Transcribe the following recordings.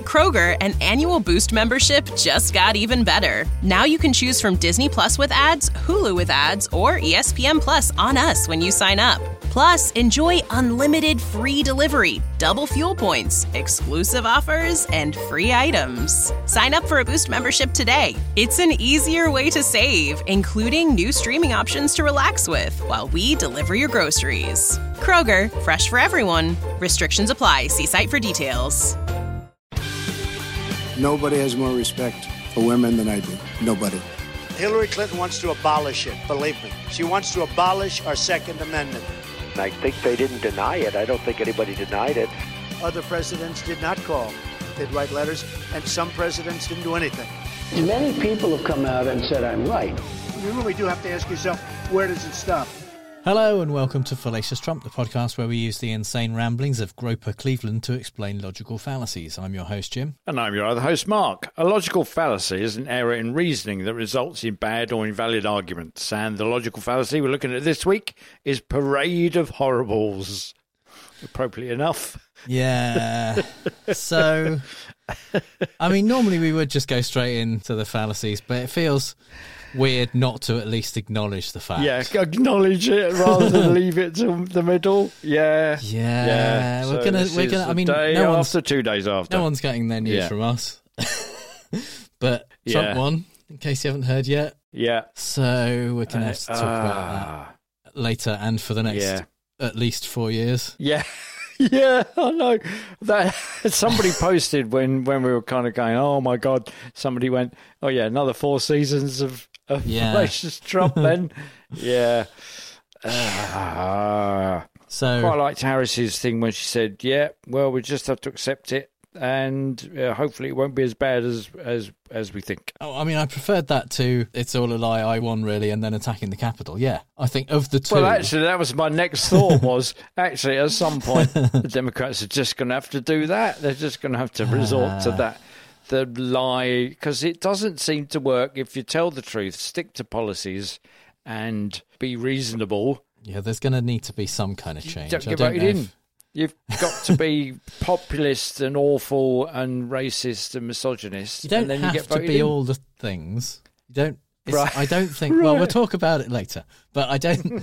Kroger, an annual Boost membership just got even better. Now you can choose from Disney Plus with ads, Hulu with ads, or ESPN Plus on us when you sign up. Plus, enjoy unlimited free delivery, double fuel points, exclusive offers, and free items. Sign up for a Boost membership today. It's an easier way to save, including new streaming options to relax with while we deliver your groceries. Kroger, fresh for everyone. Restrictions apply. See site for details. Nobody has more respect for women than I do. Nobody. Hillary Clinton wants to abolish it, believe me. She wants to abolish our Second Amendment. I think they didn't deny it. I don't think anybody denied it. Other presidents did not call. They'd write letters, and some presidents didn't do anything. Many people have come out and said I'm right. You really do have to ask yourself, where does it stop? Hello and welcome to Fallacious Trump, the podcast where we use the insane ramblings of Groper Cleveland to explain logical fallacies. I'm your host, Jim. And I'm your other host, Mark. A logical fallacy is an error in reasoning that results in bad or invalid arguments. And the logical fallacy we're looking at this week is Parade of Horribles. Appropriately enough. Yeah. So, I mean, normally we would just go straight into the fallacies, but it feels weird not to at least acknowledge the fact. Yeah, acknowledge it rather than leave it to the middle. Yeah. We're gonna. I mean, day no after 2 days after. No one's getting their news from us. But Trump won, in case you haven't heard yet. Yeah. So we're gonna have to talk about that later and for the next at least 4 years. Yeah. Yeah, I know. That somebody posted when we were kind of going, oh my God, somebody went, oh yeah, another 4 seasons of Fallacious Trump then. Yeah. So quite liked Harris's thing when she said, yeah, well, we just have to accept it. And hopefully it won't be as bad as we think. Oh, I mean, I preferred that to "It's all a lie, I won," really, and then attacking the Capitol. Yeah, I think of the two. Well, actually, that was my next thought. Was actually at some point the Democrats are just going to have to do that. They're just going to have to resort to that, the lie, because it doesn't seem to work. If you tell the truth, stick to policies, and be reasonable. Yeah, there's going to need to be some kind of change. Don't get voted in. You've got to be populist and awful and racist and misogynist. You don't and then have you get to be in. all the things. You don't. Right. I don't think. Right. Well, we'll talk about it later. But I don't.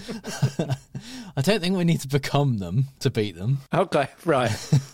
I don't think we need to become them to beat them. Okay, right.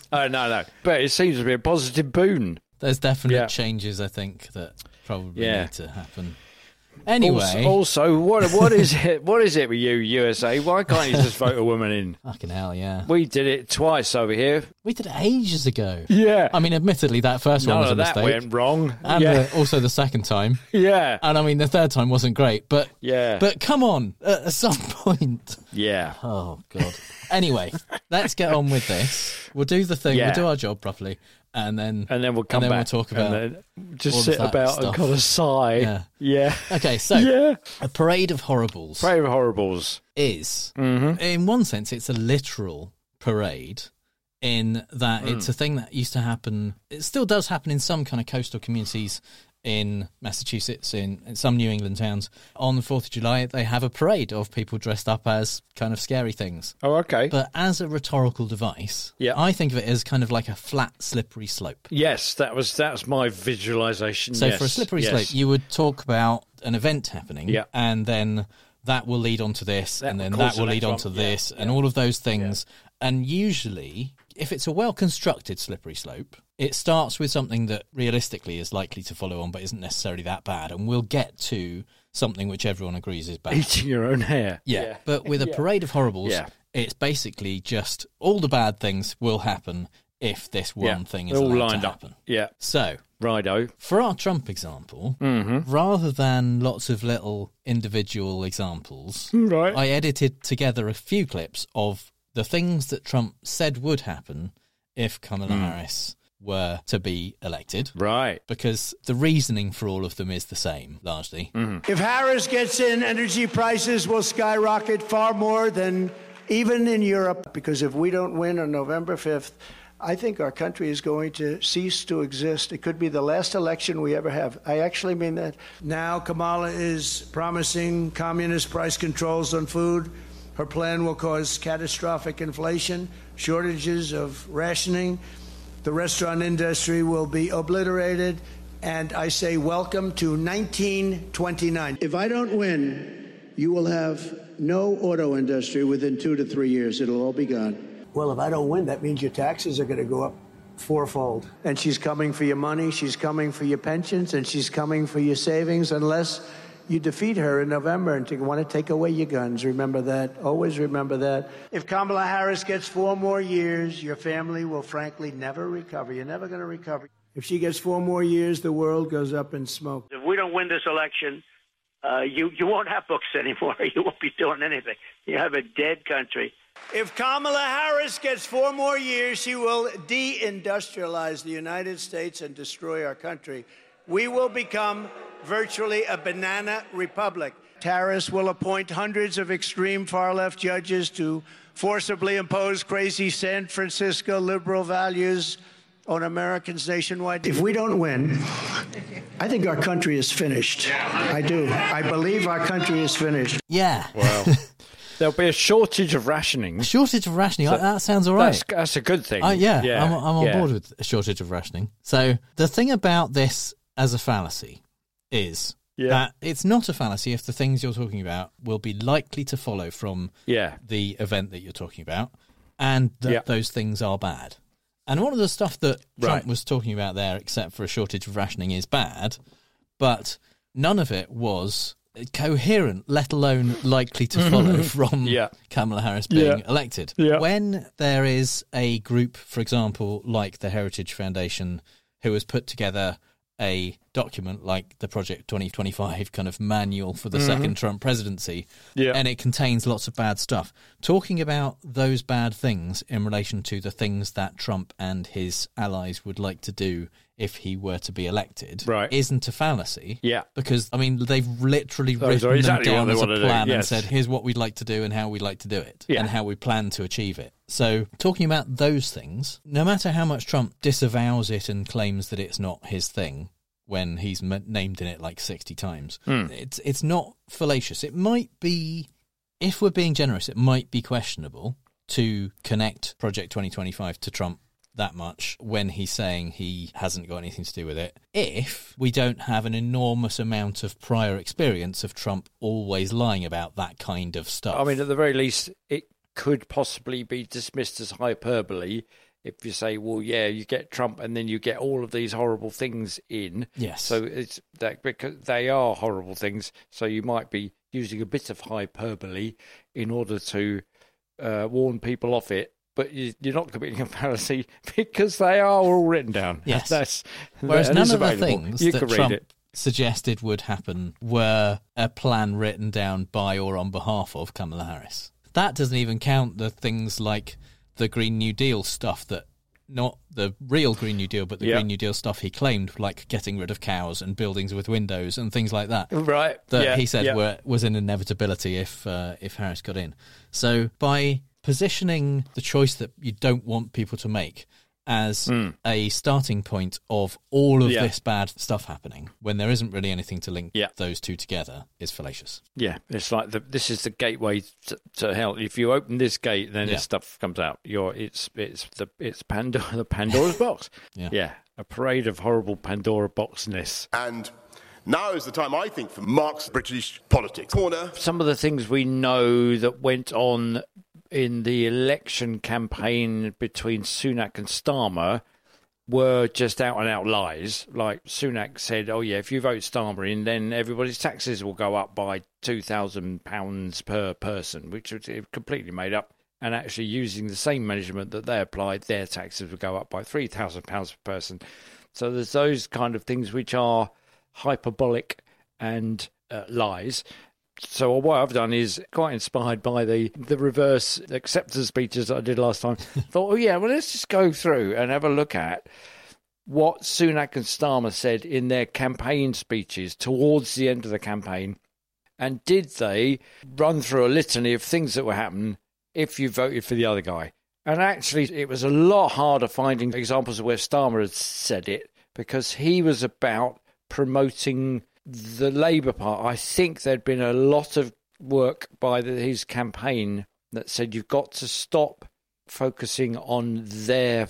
No. But it seems to be a positive boon. There's definite changes, I think, that probably need to happen. Anyway, also, what is it? What is it with you, USA? Why can't you just vote a woman in? Fucking hell, yeah. We did it twice over here. We did it ages ago. Yeah. I mean, admittedly, that first one was a mistake. None of that went wrong. And also the second time. Yeah. And I mean, the third time wasn't great, but But come on, at some point. Yeah. Oh God. Anyway, let's get on with this. We'll do the thing. We'll do our job properly. And then we'll come back. We'll talk about and then just sit about stuff. And kind of sigh. Yeah. Okay, so a Parade of Horribles. Parade of Horribles is, in one sense, it's a literal parade in that it's a thing that used to happen. It still does happen in some kind of coastal communities in Massachusetts, in some New England towns. On the 4th of July, they have a parade of people dressed up as kind of scary things. Oh, okay. But as a rhetorical device, I think of it as kind of like a flat, slippery slope. Yes, that was my visualization. So for a slippery slope, you would talk about an event happening, and then that will lead on to this, and then that will lead on to this, and all of those things. Yeah. And usually, if it's a well-constructed slippery slope, it starts with something that realistically is likely to follow on but isn't necessarily that bad, and we'll get to something which everyone agrees is bad. Eating your own hair. Yeah. But with a Parade of Horribles, it's basically just all the bad things will happen if this one thing is allowed to happen. Yeah. So, righto. For our Trump example, rather than lots of little individual examples, I edited together a few clips of the things that Trump said would happen if Kamala Harris were to be elected. Right. Because the reasoning for all of them is the same, largely. If Harris gets in, energy prices will skyrocket far more than even in Europe. Because if we don't win on November 5th, I think our country is going to cease to exist. It could be the last election we ever have. I actually mean that. Now Kamala is promising communist price controls on food. Her plan will cause catastrophic inflation, shortages of rationing, The restaurant industry will be obliterated, and I say welcome to 1929. If I don't win, you will have no auto industry within 2 to 3 years. It'll all be gone. Well, if I don't win, that means your taxes are going to go up fourfold. And she's coming for your money, she's coming for your pensions, and she's coming for your savings unless you defeat her in November and want to take away your guns. Remember that. Always remember that. If Kamala Harris gets 4 more years, your family will frankly never recover. You're never going to recover. If she gets 4 more years, the world goes up in smoke. If we don't win this election, you won't have books anymore. You won't be doing anything. You have a dead country. If Kamala Harris gets 4 more years, she will deindustrialize the United States and destroy our country. We will become virtually a banana republic. Harris will appoint hundreds of extreme far-left judges to forcibly impose crazy San Francisco liberal values on Americans nationwide. If we don't win, I think our country is finished. I do. I believe our country is finished. Yeah. Well, there'll be a shortage of rationing. A shortage of rationing? So that sounds all right. That's a good thing. Yeah. I'm on board with a shortage of rationing. So the thing about this as a fallacy is that it's not a fallacy if the things you're talking about will be likely to follow from the event that you're talking about, and that those things are bad. And all of the stuff that Trump was talking about there, except for a shortage of rationing, is bad, but none of it was coherent, let alone likely to follow from Kamala Harris being elected. Yeah. When there is a group, for example, like the Heritage Foundation, who has put together a document like the Project 2025 kind of manual for the second Trump presidency, and it contains lots of bad stuff. Talking about those bad things in relation to the things that Trump and his allies would like to do if he were to be elected isn't a fallacy. Yeah. Because, I mean, they've literally written them down as a plan and said, here's what we'd like to do and how we'd like to do it and how we plan to achieve it. So talking about those things, no matter how much Trump disavows it and claims that it's not his thing when he's named in it like 60 times, it's not fallacious. It might be, if we're being generous, it might be questionable to connect Project 2025 to Trump that much when he's saying he hasn't got anything to do with it, if we don't have an enormous amount of prior experience of Trump always lying about that kind of stuff. I mean, at the very least, it could possibly be dismissed as hyperbole if you say, well, yeah, you get Trump and then you get all of these horrible things in. Yes. So it's that because they are horrible things, so you might be using a bit of hyperbole in order to warn people off it. But you're not committing a fallacy because they are all written down. Yes. Whereas none of the things that Trump suggested would happen were a plan written down by or on behalf of Kamala Harris. That doesn't even count the things like the Green New Deal stuff that, not the real Green New Deal, but the Green New Deal stuff he claimed, like getting rid of cows and buildings with windows and things like that. Right. That he said was an inevitability if Harris got in. So by positioning the choice that you don't want people to make as a starting point of all of this bad stuff happening, when there isn't really anything to link those two together, is fallacious. Yeah, it's like this is the gateway to hell. If you open this gate, then this stuff comes out. It's the Pandora's box. A parade of horrible Pandora boxness. And now is the time, I think, for Mark's British politics corner. Some of the things we know that went on in the election campaign between Sunak and Starmer were just out-and-out lies. Like Sunak said, oh yeah, if you vote Starmer in, then everybody's taxes will go up by £2,000 per person, which was completely made up. And actually using the same measurement that they applied, their taxes would go up by £3,000 per person. So there's those kind of things which are hyperbolic and lies. So what I've done is, quite inspired by the reverse acceptance speeches that I did last time, thought, let's just go through and have a look at what Sunak and Starmer said in their campaign speeches towards the end of the campaign. And did they run through a litany of things that would happen if you voted for the other guy? And actually, it was a lot harder finding examples of where Starmer had said it, because he was about promoting the Labour Party. I think there'd been a lot of work by his campaign that said you've got to stop focusing on their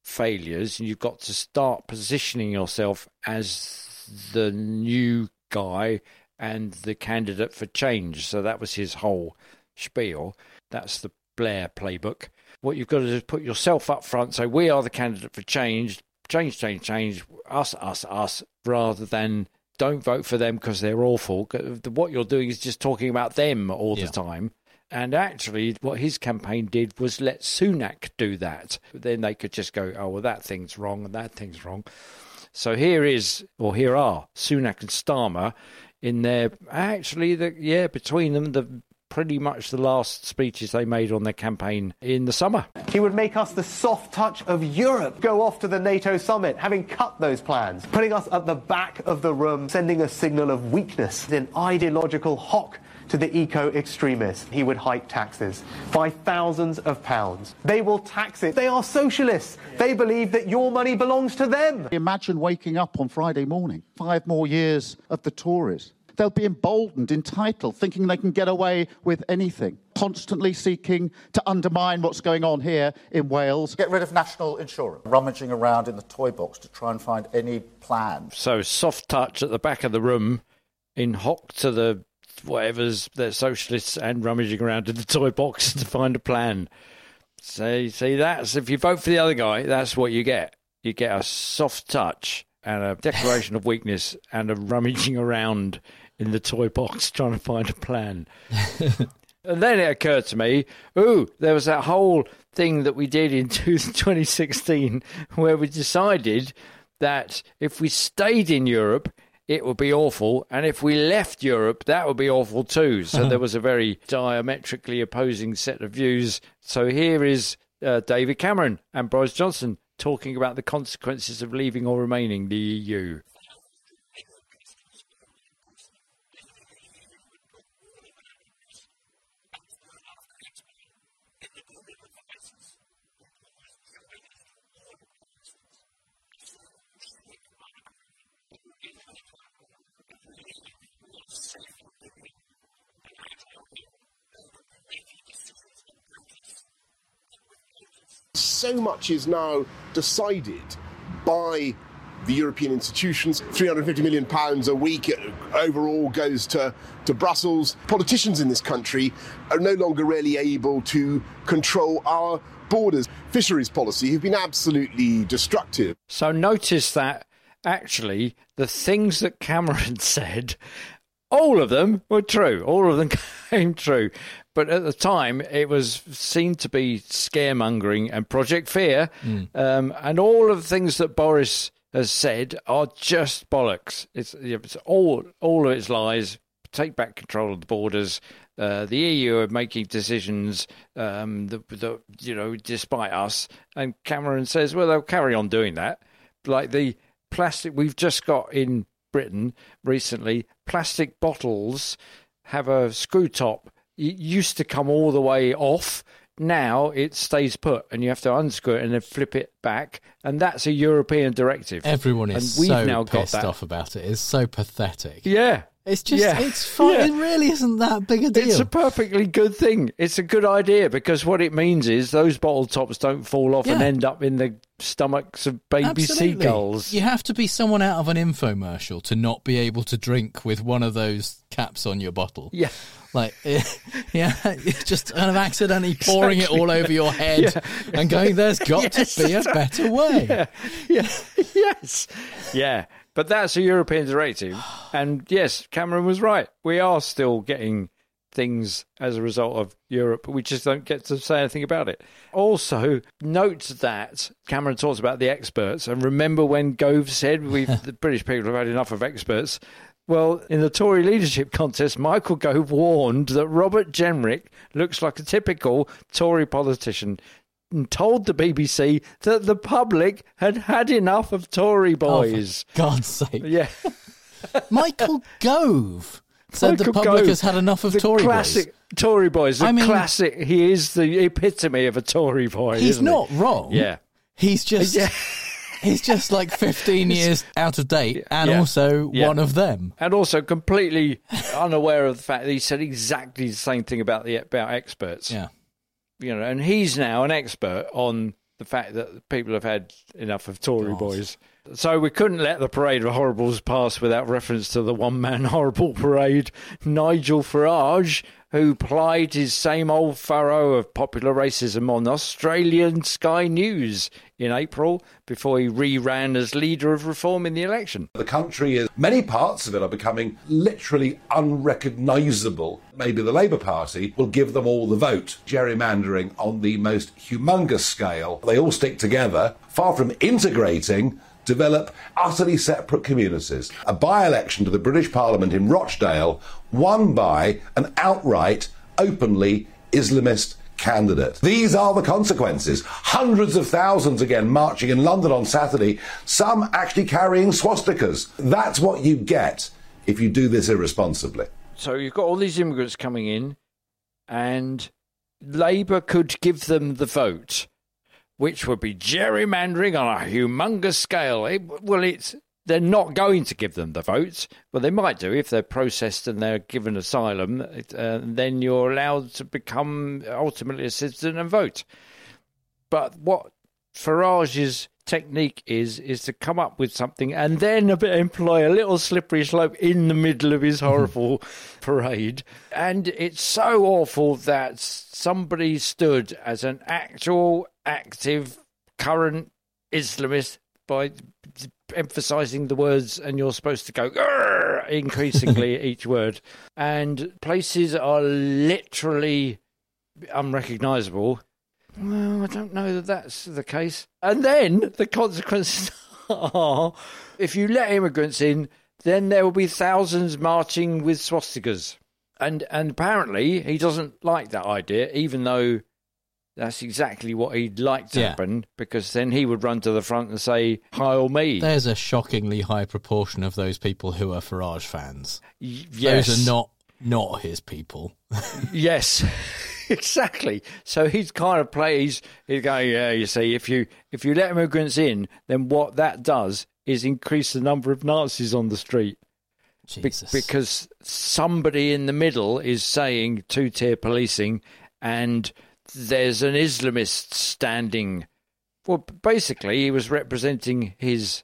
failures, and you've got to start positioning yourself as the new guy and the candidate for change. So that was his whole spiel. That's the Blair playbook. What you've got to do is put yourself up front, say, we are the candidate for change, change, us, rather than don't vote for them because they're awful. What you're doing is just talking about them all the time. And actually, what his campaign did was let Sunak do that. Then they could just go, oh, well, that thing's wrong and that thing's wrong. So here are Sunak and Starmer in their, actually, between them, pretty much the last speeches they made on their campaign in the summer. He would make us the soft touch of Europe, go off to the NATO summit, having cut those plans, putting us at the back of the room, sending a signal of weakness, an ideological hock to the eco-extremists. He would hike taxes by thousands of pounds. They will tax it. They are socialists. They believe that your money belongs to them. Imagine waking up on Friday morning, 5 more years of the Tories. They'll be emboldened, entitled, thinking they can get away with anything, constantly seeking to undermine what's going on here in Wales. Get rid of national insurance, rummaging around in the toy box to try and find any plan. So soft touch at the back of the room, in hock to the whatever's the socialists, and rummaging around in the toy box to find a plan. See, that's, if you vote for the other guy, that's what you get. You get a soft touch and a declaration of weakness and a rummaging around in the toy box trying to find a plan. And then it occurred to me, there was that whole thing that we did in 2016 where we decided that if we stayed in Europe, it would be awful, and if we left Europe, that would be awful too. So there was a very diametrically opposing set of views. So here is David Cameron and Boris Johnson talking about the consequences of leaving or remaining the EU. So much is now decided by the European institutions. £350 million a week overall goes to Brussels. Politicians in this country are no longer really able to control our borders. Fisheries policy have been absolutely destructive. So notice that actually the things that Cameron said, all of them were true. All of them came true. But at the time, it was seen to be scaremongering and Project Fear. And all of the things that Boris has said are just bollocks. It's all of it's lies. Take back control of the borders. The EU are making decisions, despite us. And Cameron says, well, they'll carry on doing that. Like the plastic we've just got in Britain recently, plastic bottles have a screw top. It used to come all the way off. Now it stays put, and you have to unscrew it and then flip it back. And that's a European directive. Everyone is so pissed off about it. It's so pathetic. Yeah. It's just, it's fine. Yeah. It really isn't that big a deal. It's a perfectly good thing. It's a good idea because what it means is those bottle tops don't fall off and end up in the stomachs of baby seagulls. You have to be someone out of an infomercial to not be able to drink with one of those caps on your bottle. Yeah. Like, just kind of accidentally pouring it all over your head and going, there's got to be a better way. Yes. Yeah. But that's a European directive. And yes, Cameron was right. We are still getting things as a result of Europe. We just don't get to say anything about it. Also, note that Cameron talks about the experts. And remember when Gove said the British people have had enough of experts? Well, in the Tory leadership contest, Michael Gove warned that Robert Jenrick looks like a typical Tory politician and told the BBC that the public had had enough of Tory boys. Oh, for God's sake. Yeah. Michael Gove said the public has had enough of Tory boys. Classic Tory boys. Classic. He is the epitome of a Tory boy, He's not wrong. Yeah. He's just... He's just like 15 years out of date and also one of them. And also completely unaware of the fact that he said exactly the same thing about experts. Yeah. And he's now an expert on the fact that people have had enough of Tory boys. So we couldn't let the Parade of Horribles pass without reference to the one-man horrible parade. Nigel Farage, who plied his same old furrow of popular racism on Australian Sky News in April before he re-ran as leader of Reform in the election. The country, many parts of it are becoming literally unrecognisable. Maybe the Labour Party will give them all the vote. Gerrymandering on the most humongous scale. They all stick together, far from integrating, develop utterly separate communities. A by-election to the British Parliament in Rochdale won by an outright, openly Islamist candidate. These are the consequences. Hundreds of thousands again marching in London on Saturday, some actually carrying swastikas. That's what you get if you do this irresponsibly. So you've got all these immigrants coming in, and Labour could give them the vote, which would be gerrymandering on a humongous scale. They're not going to give them the votes, but they might do if they're processed and they're given asylum. Then you're allowed to become ultimately a citizen and vote. But what Farage's technique is to come up with something and then employ a little slippery slope in the middle of his horrible parade. And it's so awful that somebody stood as an actual, active, current Islamist by emphasising the words, and you're supposed to go increasingly each word. And places are literally unrecognisable. Well, I don't know that that's the case. And then the consequences are, if you let immigrants in, then there will be thousands marching with swastikas. And apparently he doesn't like that idea, even though that's exactly what he'd like to happen, because then he would run to the front and say, "Heil me." There's a shockingly high proportion of those people who are Farage fans. Yes. Those are not his people. Yes. Exactly. So he's kind of he's going, yeah, you see, if you let immigrants in, then what that does is increase the number of Nazis on the street. Because somebody in the middle is saying two-tier policing, and there's an Islamist standing. Well, basically, he was representing his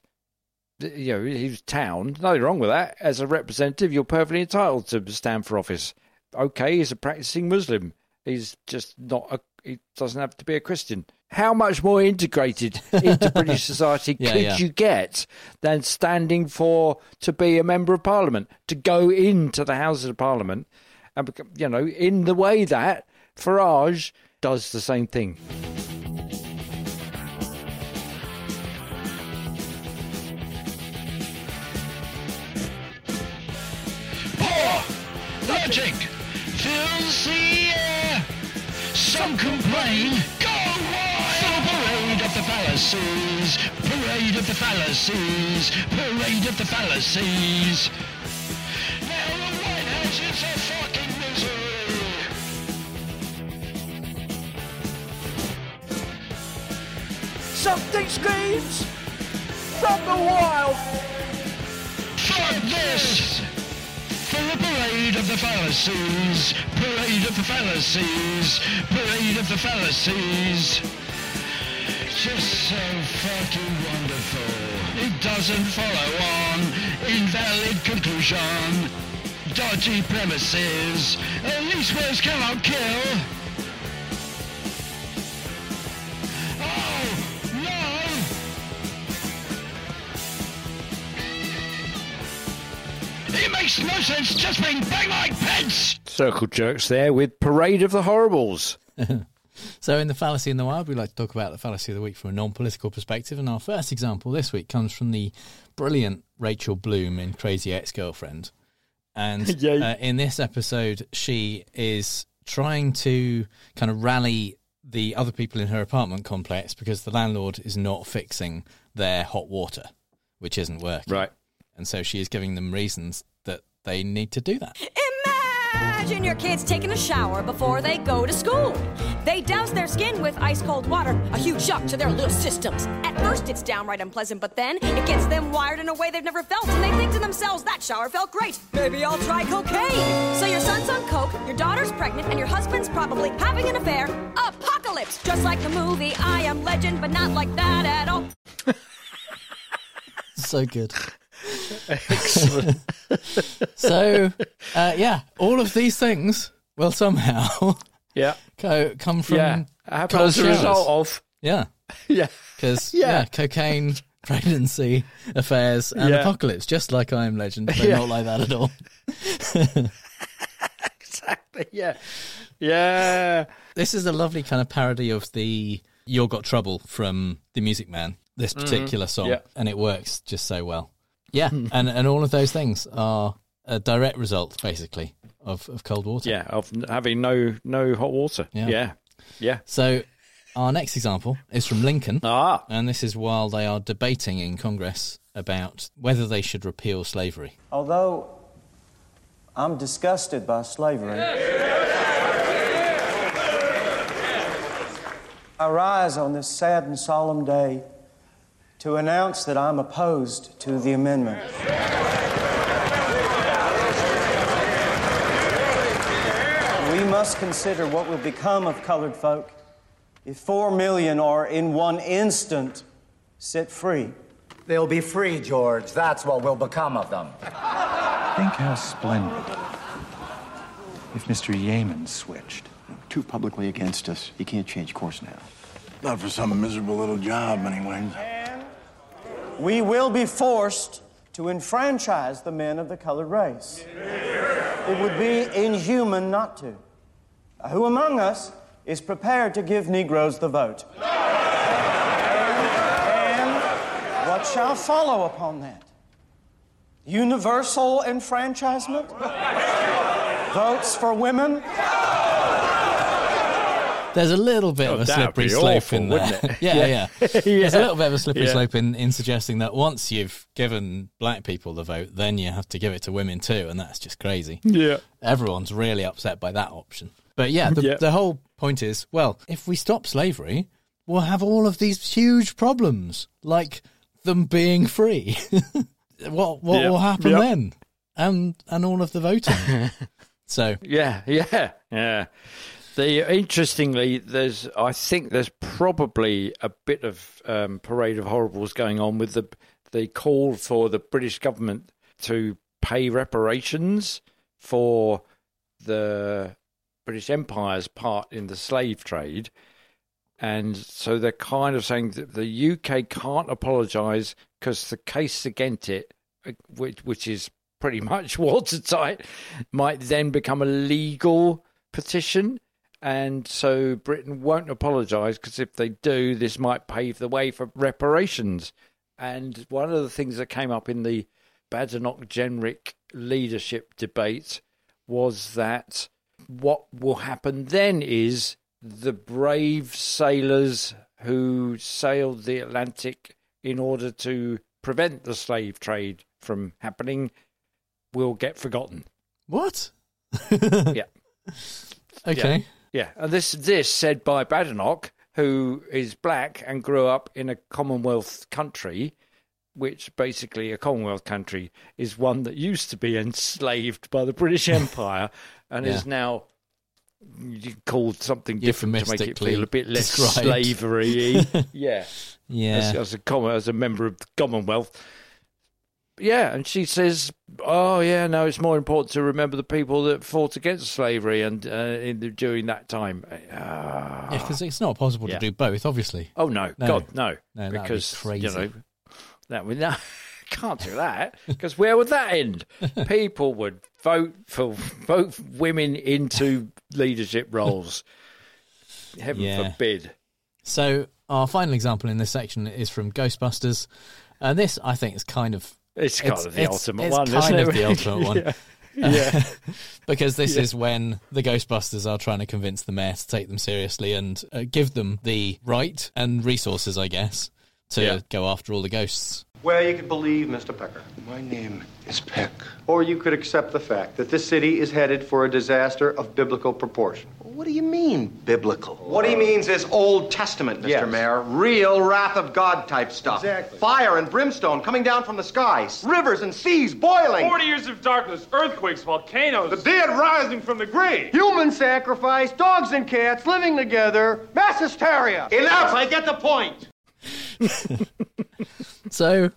town. Nothing wrong with that. As a representative, you're perfectly entitled to stand for office. Okay, he's a practicing Muslim. He's just not he doesn't have to be a Christian. How much more integrated into British society could you get than standing to be a member of Parliament, to go into the Houses of Parliament, and, in the way that Farage does the same thing. Poor logic fills the air. Some complain. Go wild! The parade of the fallacies. Parade of the fallacies. Parade of the fallacies. Now the White House is a fucking misery. Something screams from the wild. Fuck this! For the parade of the fallacies, parade of the fallacies, parade of the fallacies. Just so fucking wonderful. It doesn't follow on invalid conclusion. Dodgy premises. At least words cannot kill. It makes no sense just being bang like pence. Circle jerks there with Parade of the Horribles. So in the Fallacy in the Wild, we like to talk about the Fallacy of the Week from a non-political perspective. And our first example this week comes from the brilliant Rachel Bloom in Crazy Ex-Girlfriend. And in this episode, she is trying to kind of rally the other people in her apartment complex because the landlord is not fixing their hot water, which isn't working. Right. And so she is giving them reasons that they need to do that. Imagine your kids taking a shower before they go to school. They douse their skin with ice-cold water, a huge shock to their little systems. At first, it's downright unpleasant, but then it gets them wired in a way they've never felt, and they think to themselves, that shower felt great. Maybe I'll try cocaine. So your son's on coke, your daughter's pregnant, and your husband's probably having an affair. Apocalypse! apocalypse. Just like the movie I Am Legend, but not like that at all. So good. Excellent. So, all of these things will somehow come from happen as a result of because cocaine, pregnancy, affairs, and apocalypse, just like I Am Legend, but not like that at all. Exactly. Yeah. This is a lovely kind of parody of the "You Got Trouble" from The Music Man. This particular song, and it works just so well. Yeah, and all of those things are a direct result, basically, of cold water. Yeah, of having no hot water. Yeah. So our next example is from Lincoln, and this is while they are debating in Congress about whether they should repeal slavery. Although I'm disgusted by slavery, I rise on this sad and solemn day to announce that I'm opposed to the amendment. We must consider what will become of colored folk if 4 million are in one instant set free. They'll be free, George. That's what will become of them. Think how splendid if Mr. Yeaman switched. Too publicly against us. You can't change course now. Not for some miserable little job, anyway. We will be forced to enfranchise the men of the colored race. It would be inhuman not to. Who among us is prepared to give Negroes the vote? And what shall follow upon that? Universal enfranchisement? Votes for women? There's a little bit of a slippery slope in there. Yeah. There's a little bit of a slippery slope in suggesting that once you've given black people the vote, then you have to give it to women too, and that's just crazy. Yeah. Everyone's really upset by that option. But the whole point is, well, if we stop slavery, we'll have all of these huge problems, like them being free. What will happen then? And all of the voting. So Interestingly, I think there's probably a bit of parade of horribles going on with the call for the British government to pay reparations for the British Empire's part in the slave trade. And so they're kind of saying that the UK can't apologise because the case against it, which is pretty much watertight, might then become a legal petition. And so Britain won't apologise because if they do, this might pave the way for reparations. And one of the things that came up in the Badenoch-Jenrick leadership debate was that what will happen then is the brave sailors who sailed the Atlantic in order to prevent the slave trade from happening will get forgotten. What? Yeah. Okay. Yeah, and this said by Badenoch, who is black and grew up in a Commonwealth country, which basically a Commonwealth country is one that used to be enslaved by the British Empire and is now called something different to make it feel a bit less slavery-y. As a member of the Commonwealth. Yeah, and she says, it's more important to remember the people that fought against slavery and during that time. Yeah, because it's not possible to do both, obviously. Oh, no. God, no. No, because, that'd be crazy. Can't do that, because where would that end? People would vote women into leadership roles. Heaven forbid. So our final example in this section is from Ghostbusters. And this, I think, is kind of... It's kind of the ultimate one, isn't it? It's kind of the ultimate one. Yeah. Because this is when the Ghostbusters are trying to convince the mayor to take them seriously and give them the right and resources, I guess, to go after all the ghosts. Well, you could believe Mr. Pecker. My name is Peck. Or you could accept the fact that this city is headed for a disaster of biblical proportion. What do you mean, biblical? What he means is Old Testament, Mr. Mayor. Real wrath of God type stuff. Exactly. Fire and brimstone coming down from the skies. Rivers and seas boiling. 40 years of darkness, earthquakes, volcanoes. The dead rising from the grave. Human sacrifice, dogs and cats living together, mass hysteria. Enough, I get the point. So...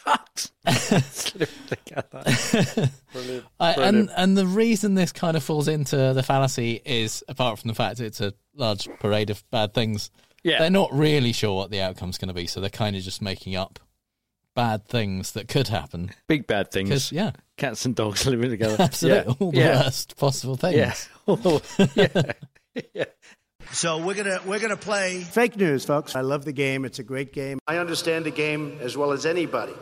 Brilliant. And the reason this kind of falls into the fallacy is, apart from the fact it's a large parade of bad things, they're not really sure what the outcome's going to be, so they're kind of just making up bad things that could happen. Big bad things. Yeah. Cats and dogs living together. Absolutely. All the worst possible things. Yeah. So we're gonna play fake news, folks. I love the game. It's a great game. I understand the game as well as anybody.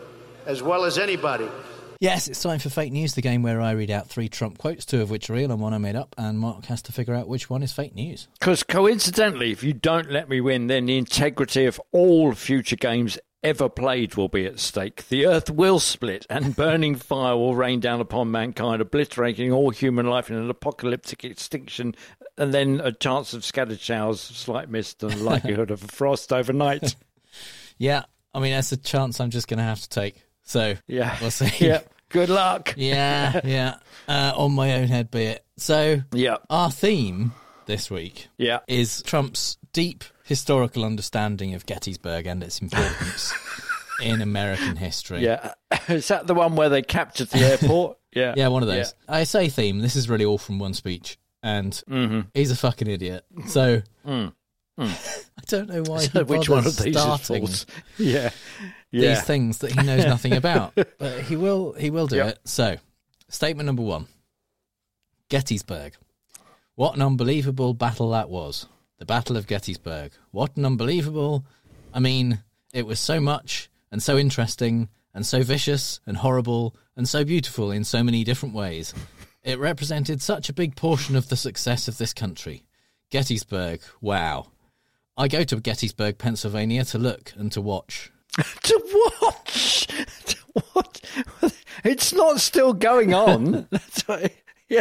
Yes, it's time for Fake News, the game where I read out 3 Trump quotes, 2 of which are real and 1 I made up, and Mark has to figure out which one is fake news. Because coincidentally, if you don't let me win, then the integrity of all future games ever played will be at stake. The earth will split and burning fire will rain down upon mankind, obliterating all human life in an apocalyptic extinction, and then a chance of scattered showers, slight mist, and the likelihood of a frost overnight. Yeah, I mean, that's a chance I'm just going to have to take. So, we'll see. Yeah, good luck. Yeah. On my own head be it. So, our theme this week is Trump's deep historical understanding of Gettysburg and its importance in American history. Yeah. Is that the one where they captured the airport? Yeah. Yeah, one of those. I say theme, this is really all from one speech, and he's a fucking idiot. So, I don't know why he which one of these starting is false? these things that he knows nothing about. But he will do it. So, statement number 1. Gettysburg. What an unbelievable battle that was. The Battle of Gettysburg. What an unbelievable... I mean, it was so much and so interesting and so vicious and horrible and so beautiful in so many different ways. It represented such a big portion of the success of this country. Gettysburg, wow. I go to Gettysburg, Pennsylvania to look and to watch. To watch? To what? It's not still going on. That's what,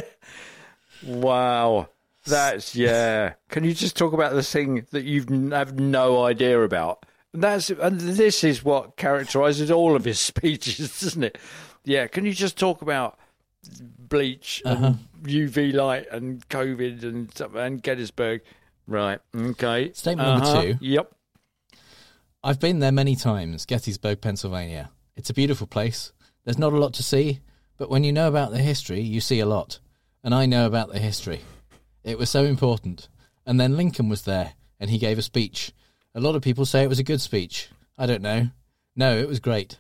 Wow. That's, Can you just talk about the thing that you have no idea about? And this is what characterises all of his speeches, isn't it? Yeah, can you just talk about bleach and UV light and COVID and Gettysburg? Right, okay. Statement number 2. Yep. I've been there many times, Gettysburg, Pennsylvania. It's a beautiful place. There's not a lot to see, but when you know about the history, you see a lot. And I know about the history. It was so important. And then Lincoln was there, and he gave a speech. A lot of people say it was a good speech. I don't know. No, it was great.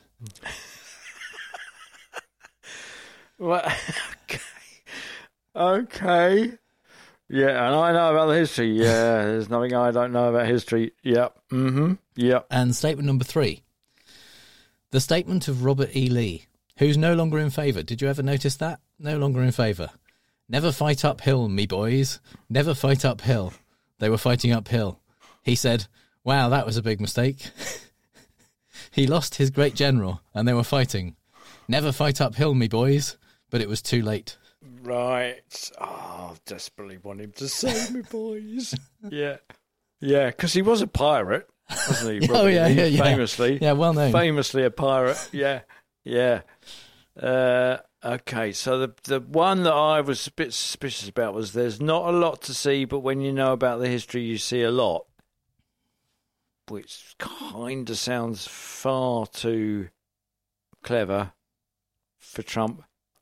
Well, okay. Yeah, and I know about the history. Yeah, there's nothing I don't know about history. Yep. Yep. And statement number 3. The statement of Robert E. Lee, who's no longer in favour. Did you ever notice that? No longer in favour. Never fight uphill, me boys. Never fight uphill. They were fighting uphill. He said, wow, that was a big mistake. He lost his great general, and they were fighting. Never fight uphill, me boys. But it was too late. Right. Oh, I desperately want him to save me, boys. Yeah, because he was a pirate, wasn't he? Robert Lee, famously. Yeah, well known. Famously a pirate, yeah. Okay, so the one that I was a bit suspicious about was there's not a lot to see, but when you know about the history, you see a lot. Which kind of sounds far too clever for Trump.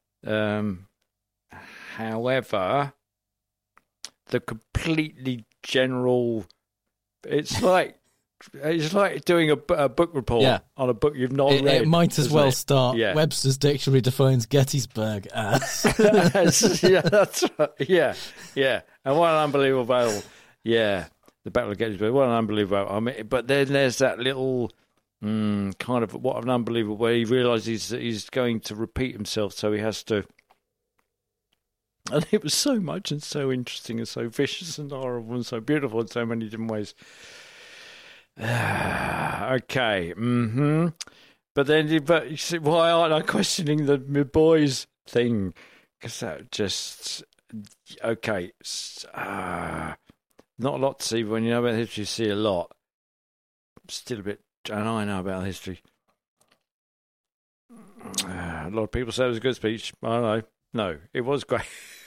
However, the completely general, it's like doing a book report on a book you've not read. It might as well start. Webster's Dictionary defines Gettysburg as. That's right. Yeah. And what an unbelievable battle. Yeah, the Battle of Gettysburg. What an unbelievable battle. I mean, but then there's that little kind of what an unbelievable where he realises that he's going to repeat himself, so he has to. And it was so much and so interesting and so vicious and horrible and so beautiful in so many different ways. Okay. But you see, why aren't I questioning the "my boys" thing? Because that just Okay. Not a lot to see, but when you know about history, you see a lot. Still a bit, and I know about history. A lot of people say it was a good speech. I don't know. No, it was great.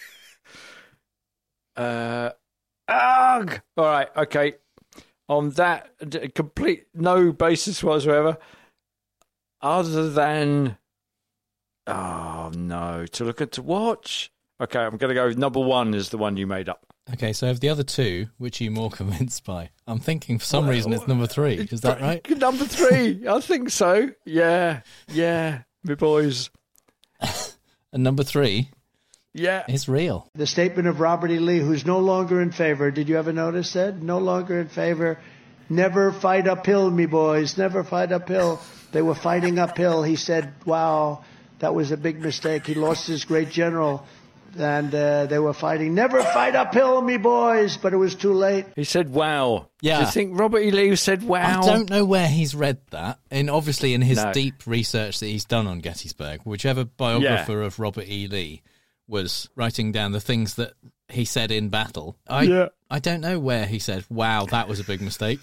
All right, okay. On that, complete no basis whatsoever, other than, oh no, to look at, to watch. Okay, I'm going to go number one is the one you made up. Okay, so of the other two, which are you more convinced by? I'm thinking for some reason it's number three. Is that right? Number three, I think so. Yeah, my boys. And number three, it's real. The statement of Robert E. Lee, who's no longer in favor. Did you ever notice that? No longer in favor. Never fight uphill, me boys. Never fight uphill. They were fighting uphill. He said, wow, that was a big mistake. He lost his great general. And they were fighting, never fight uphill, me boys, but it was too late. He said, wow. Yeah. Do you think Robert E. Lee said, wow? I don't know where he's read that. And obviously in his deep research that he's done on Gettysburg, whichever biographer of Robert E. Lee was writing down the things that he said in battle, I don't know where he said, wow, that was a big mistake.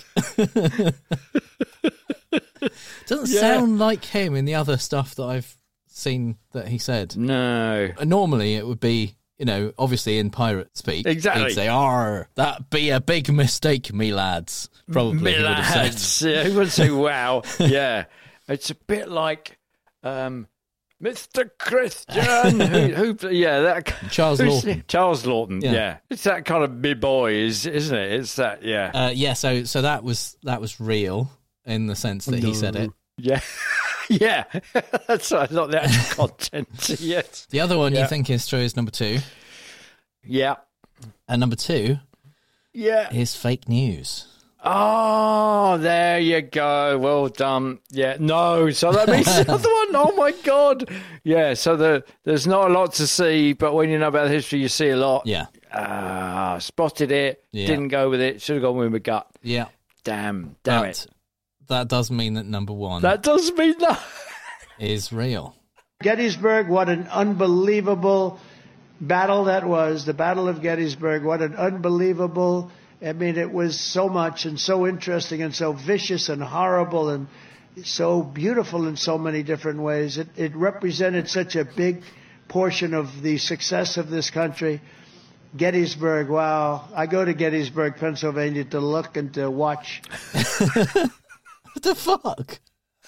Doesn't sound like him in the other stuff that I've seen that he said. No. Normally it would be, obviously in pirate speak. Exactly. He'd say, that be a big mistake, me lads. Probably me he would have said. Yeah, he would say, wow. Yeah. It's a bit like Mr. Christian. Charles Lawton. Charles Lawton, yeah. It's that kind of me boys, isn't it? It's that, so that was real in the sense that he said it. Yeah. Yeah, that's right, not the actual content yet. The other one you think is true is number two. Yeah. And number two is fake news. Oh, there you go. Well done. Yeah, no, so that means the other one. Oh, my God. Yeah, so there's not a lot to see, but when you know about history, you see a lot. Yeah. Spotted it, didn't go with it, should have gone with my gut. Yeah. Damn it. That does mean that number one. That does mean that is real. Gettysburg, what an unbelievable battle that was. The Battle of Gettysburg, what an unbelievable. I mean, it was so much and so interesting and so vicious and horrible and so beautiful in so many different ways. It represented such a big portion of the success of this country. Gettysburg, wow. I go to Gettysburg, Pennsylvania to look and to watch. What the fuck?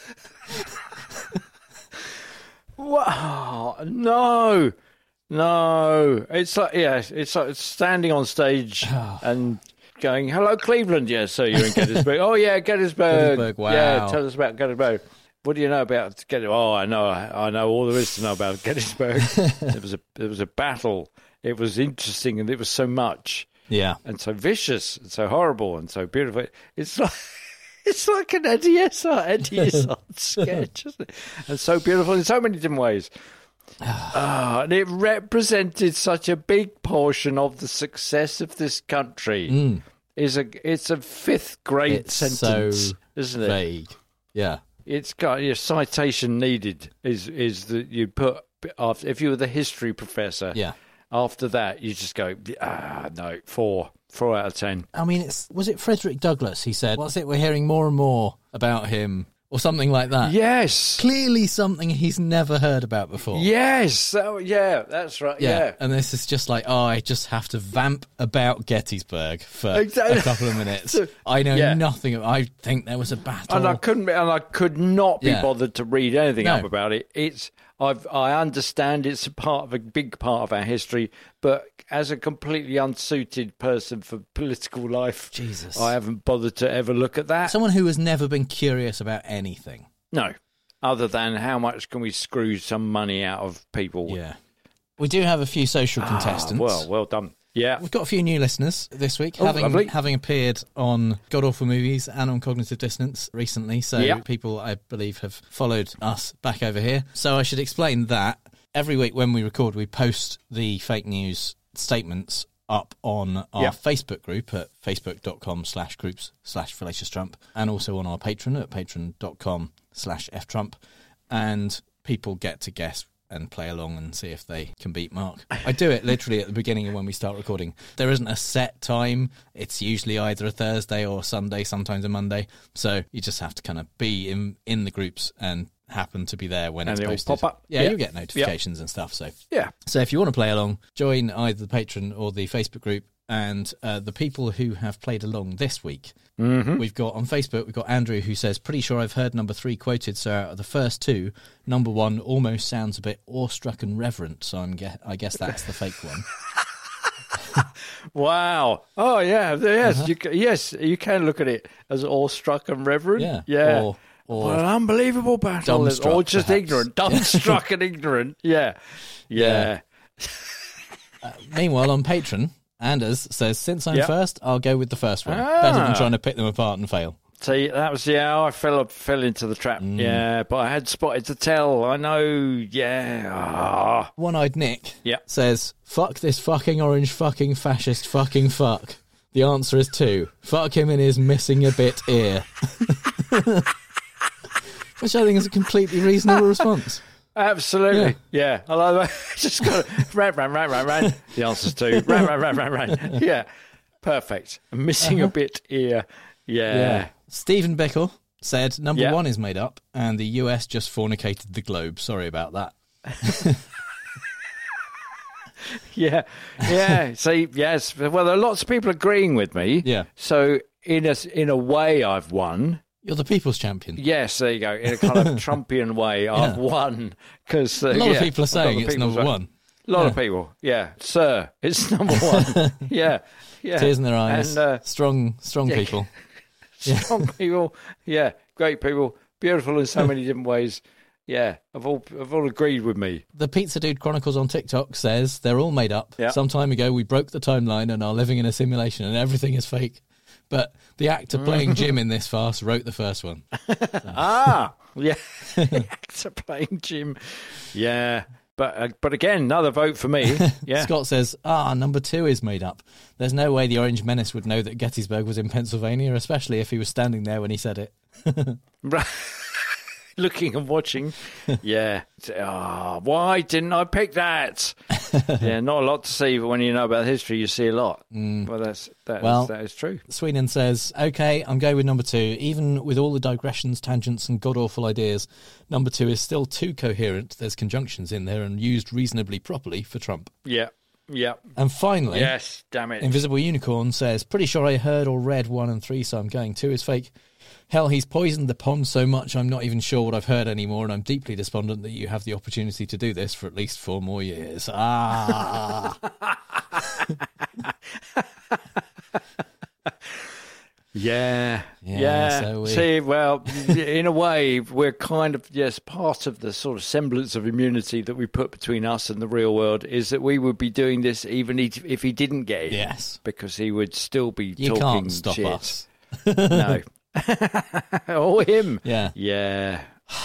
Wow! No. It's like standing on stage and going, "Hello, Cleveland." Yeah, so you're in Gettysburg. Oh yeah, Gettysburg. Wow. Yeah, tell us about Gettysburg. What do you know about Gettysburg? Oh, I know all there is to know about Gettysburg. It was a battle. It was interesting, and it was so much. Yeah, and so vicious, and so horrible, and so beautiful. It's like an Eddie Izzard sketch, isn't it? And so beautiful in so many different ways. And it represented such a big portion of the success of this country. It's a fifth grade sentence, isn't it? Vague. Yeah. It's got your citation needed is that you put after, if you were the history professor. Yeah. After that, you just go, no, 4 out of 10. I mean, was it Frederick Douglass? He said, "What's it? We're hearing more and more about him," or something like that. Yes, clearly something he's never heard about before. Yes, that's right. Yeah, and this is just like, I just have to vamp about Gettysburg for a couple of minutes. I know nothing. I think there was a battle, and I could not be bothered to read anything up about it. I understand it's a big part of our history, but as a completely unsuited person for political life, Jesus, I haven't bothered to ever look at that. Someone who has never been curious about anything. No, other than how much can we screw some money out of people. Yeah. We do have a few social contestants. Well done. Yeah. We've got a few new listeners this week, having appeared on God Awful Movies and on Cognitive Dissonance recently. So people, I believe, have followed us back over here. So I should explain that every week when we record, we post the fake news statements up on our Facebook group at facebook.com/groups/FallaciousTrump and also on our Patreon at patreon.com/ftrump. And people get to guess and play along and see if they can beat Mark. I do it literally at the beginning of when we start recording. There isn't a set time. It's usually either a Thursday or Sunday, sometimes a Monday. So you just have to kind of be in the groups and happen to be there when it's posted. Pop up. Yeah, you'll get notifications and stuff. So yeah. So if you want to play along, join either the Patreon or the Facebook group. And the people who have played along this week, we've got on Facebook, we've got Andrew who says, pretty sure I've heard number 3 quoted, so out of the first 2, number 1 almost sounds a bit awestruck and reverent, so I guess that's the fake one. Wow. Oh, yeah. Yes, you can look at it as awestruck and reverent. Yeah. Or an unbelievable battle. Or just perhaps. Ignorant. Dumbstruck and ignorant. Yeah. Meanwhile, on Patreon, Anders says, since I'm first, I'll go with the first one. Better than trying to pick them apart and fail. See, that was, I fell into the trap. Yeah, but I had spotted to tell. I know, One-Eyed Nick says, fuck this fucking orange fucking fascist fucking fuck. The answer is 2. Fuck him in his missing a bit ear. Which I think is a completely reasonable response. Absolutely, yeah. I like that. Just got ran. The answer's 2. Ran. Yeah, perfect. I'm missing a bit here. Yeah. Stephen Bickle said number 1 is made up, and the US just fornicated the globe. Sorry about that. Yeah. See, yes. Well, there are lots of people agreeing with me. Yeah. So in a way, I've won. You're the people's champion. Yes, there you go. In a kind of Trumpian way, I've won. Because a lot of people are saying it's number 1. A lot of people, sir, it's number 1. Yeah. Tears in their eyes. And, strong people. Strong people. Yeah, great people. Beautiful in so many different ways. Yeah, have all agreed with me. The Pizza Dude Chronicles on TikTok says they're all made up. Yeah. Some time ago, we broke the timeline and are living in a simulation, and everything is fake. But the actor playing Jim in this farce wrote the first one. Yeah. The actor playing Jim. Yeah. But again, another vote for me. Yeah. Scott says, number 2 is made up. There's no way the Orange Menace would know that Gettysburg was in Pennsylvania, especially if he was standing there when he said it. Right. Looking and watching. Yeah. Why didn't I pick that? Yeah, not a lot to see, but when you know about history, you see a lot. Well, that is true. Sweenan says, okay, I'm going with number 2. Even with all the digressions, tangents, and god-awful ideas, number 2 is still too coherent. There's conjunctions in there and used reasonably properly for Trump. Yeah. And finally, yes, damn it. Invisible Unicorn says, pretty sure I heard or read 1 and 3, so I'm going 2 is fake. Hell, he's poisoned the pond so much I'm not even sure what I've heard anymore, and I'm deeply despondent that you have the opportunity to do this for at least 4 more years. Yeah. So See, well, in a way, we're kind of, part of the sort of semblance of immunity that we put between us and the real world is that we would be doing this even if he didn't get it. Yes. Because he would still be you talking can't stop shit. us. No. Or him. Yeah.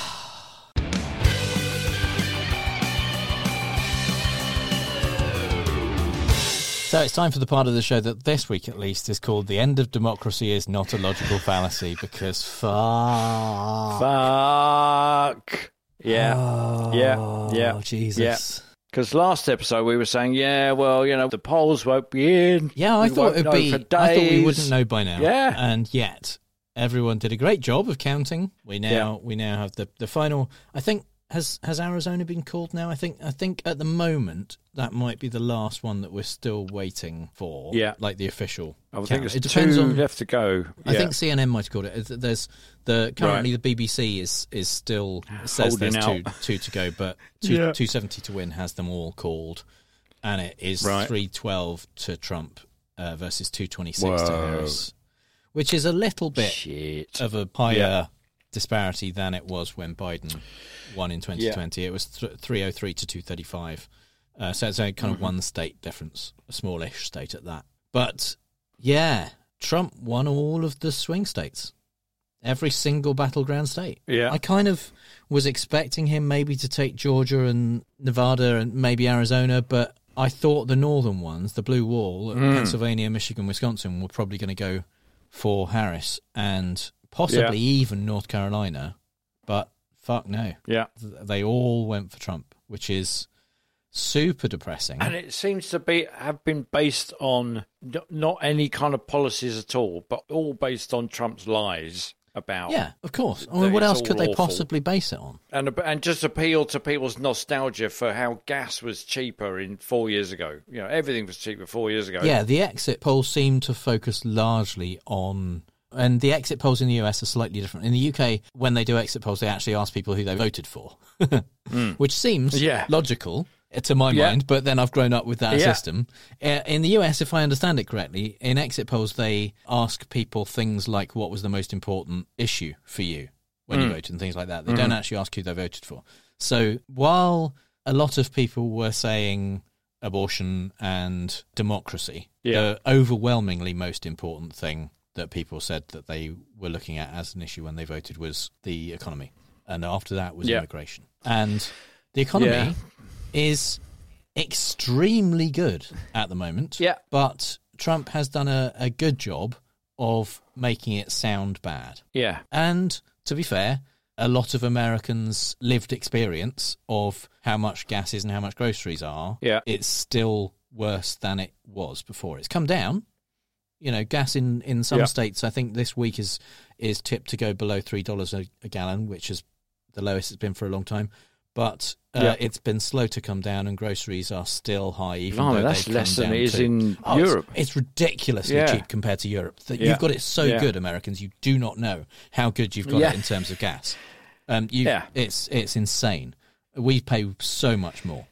So it's time for the part of the show that this week at least is called The End of Democracy is Not a Logical Fallacy, because fuck. Yeah. Jesus. Yeah. Because last episode we were saying, the polls won't be in. Yeah, I thought it would be. For days. I thought we wouldn't know by now. Yeah. And yet, everyone did a great job of counting. We now have the final. I think has Arizona been called now? I think at the moment that might be the last one that we're still waiting for. Yeah, like the official. I would think it's 2 left to go. I think CNN might have called it. There's currently the BBC is still says there's two to go, but 270 to win has them all called, and it is 312 to Trump versus 226 to Harris, which is a little bit of a higher disparity than it was when Biden won in 2020. It was 303 to 235. So it's a kind of one state difference, a smallish state at that. But Trump won all of the swing states, every single battleground state. Yeah. I kind of was expecting him maybe to take Georgia and Nevada and maybe Arizona, but I thought the northern ones, the blue wall, Pennsylvania, Michigan, Wisconsin, were probably going to go for Harris and possibly even North Carolina. But Fuck no. Yeah. They all went for Trump, which is super depressing. And it seems to have been based on not any kind of policies at all, but all based on Trump's lies about... Yeah, of course. I mean, what else could they possibly base it on? And just appeal to people's nostalgia for how gas was cheaper 4 years ago. You know, everything was cheaper 4 years ago. Yeah, the exit polls seem to focus largely on... And the exit polls in the US are slightly different. In the UK, when they do exit polls, they actually ask people who they voted for, which seems logical to my mind, but then I've grown up with that system. In the US, if I understand it correctly, in exit polls, they ask people things like what was the most important issue for you when you voted and things like that. They don't actually ask who they voted for. So while a lot of people were saying abortion and democracy, the overwhelmingly most important thing that people said that they were looking at as an issue when they voted was the economy. And after that was immigration. And the economy is extremely good at the moment. Yeah. But Trump has done a good job of making it sound bad. Yeah. And to be fair, a lot of Americans' lived experience of how much gas is and how much groceries are, it's still worse than it was before. It's come down. You know, gas in some states, I think this week is tipped to go below $3 a gallon, which is the lowest it's been for a long time. But it's been slow to come down, and groceries are still high, even though that's they've less come than down it is too. in Europe. It's ridiculously cheap compared to Europe. You've got it so good, Americans. You do not know how good you've got it in terms of gas. It's insane. We pay so much more.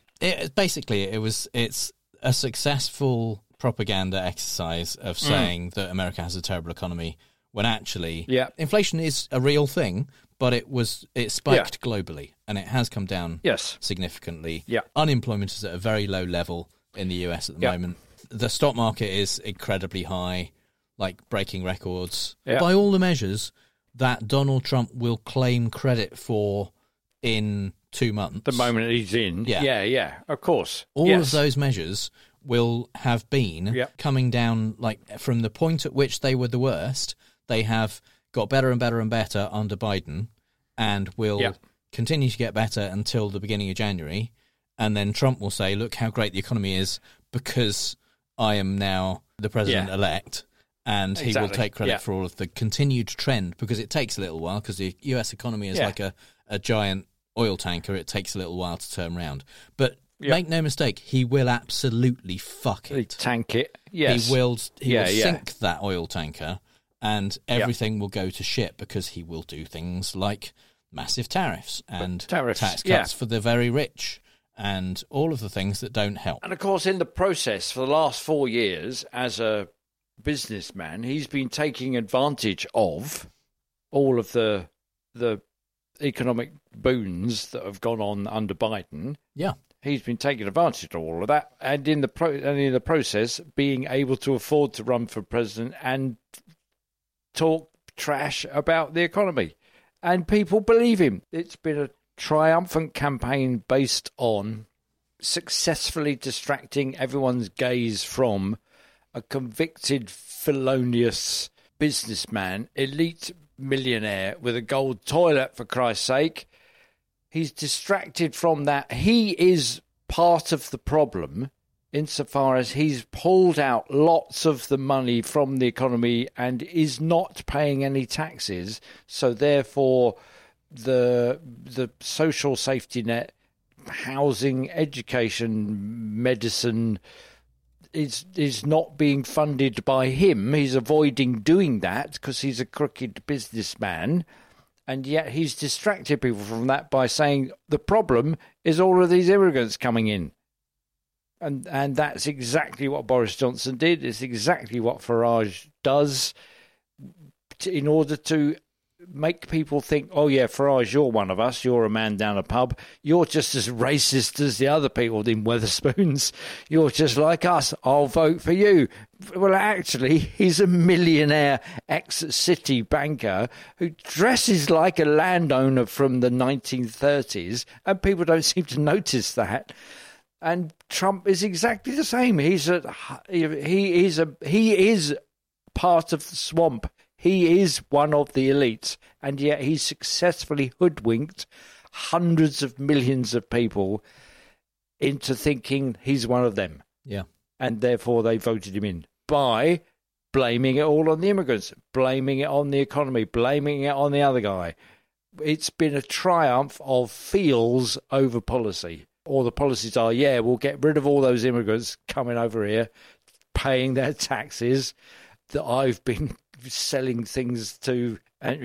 It's a successful propaganda exercise of saying that America has a terrible economy when actually inflation is a real thing, but it spiked globally and it has come down significantly. Unemployment is at a very low level in the US at the moment. The stock market is incredibly high, like breaking records. By all the measures that Donald Trump will claim credit for in 2 months. The moment he's in. Yeah, of course. All of those measures will have been coming down, like from the point at which they were the worst, they have got better and better and better under Biden and will continue to get better until the beginning of January. And then Trump will say, look how great the economy is because I am now the president-elect. And he will take credit for all of the continued trend, because it takes a little while, because the US economy is like a giant oil tanker. It takes a little while to turn around. But make no mistake, he will absolutely fuck it. He tank it, yes. He will sink that oil tanker, and everything will go to shit, because he will do things like massive tariffs and tax cuts for the very rich and all of the things that don't help. And, of course, in the process, for the last 4 years, as a businessman, he's been taking advantage of all of the economic boons that have gone on under Biden. Yeah. He's been taking advantage of all of that, and in the process, being able to afford to run for president and talk trash about the economy. And people believe him. It's been a triumphant campaign based on successfully distracting everyone's gaze from a convicted, felonious businessman, elite millionaire with a gold toilet, for Christ's sake. He's distracted from that. He is part of the problem insofar as he's pulled out lots of the money from the economy and is not paying any taxes. So therefore, the social safety net, housing, education, medicine is not being funded by him. He's avoiding doing that because he's a crooked businessman. And yet he's distracted people from that by saying the problem is all of these immigrants coming in. And that's exactly what Boris Johnson did. It's exactly what Farage does in order to make people think, oh, yeah, Farage, you're one of us. You're a man down a pub. You're just as racist as the other people in Wetherspoons. You're just like us. I'll vote for you. Well, actually, he's a millionaire ex-city banker who dresses like a landowner from the 1930s, and people don't seem to notice that. And Trump is exactly the same. He is part of the swamp. He is one of the elites, and yet he's successfully hoodwinked hundreds of millions of people into thinking he's one of them. Yeah. And therefore they voted him in by blaming it all on the immigrants, blaming it on the economy, blaming it on the other guy. It's been a triumph of feels over policy. All the policies are, we'll get rid of all those immigrants coming over here, paying their taxes that I've been selling things to. And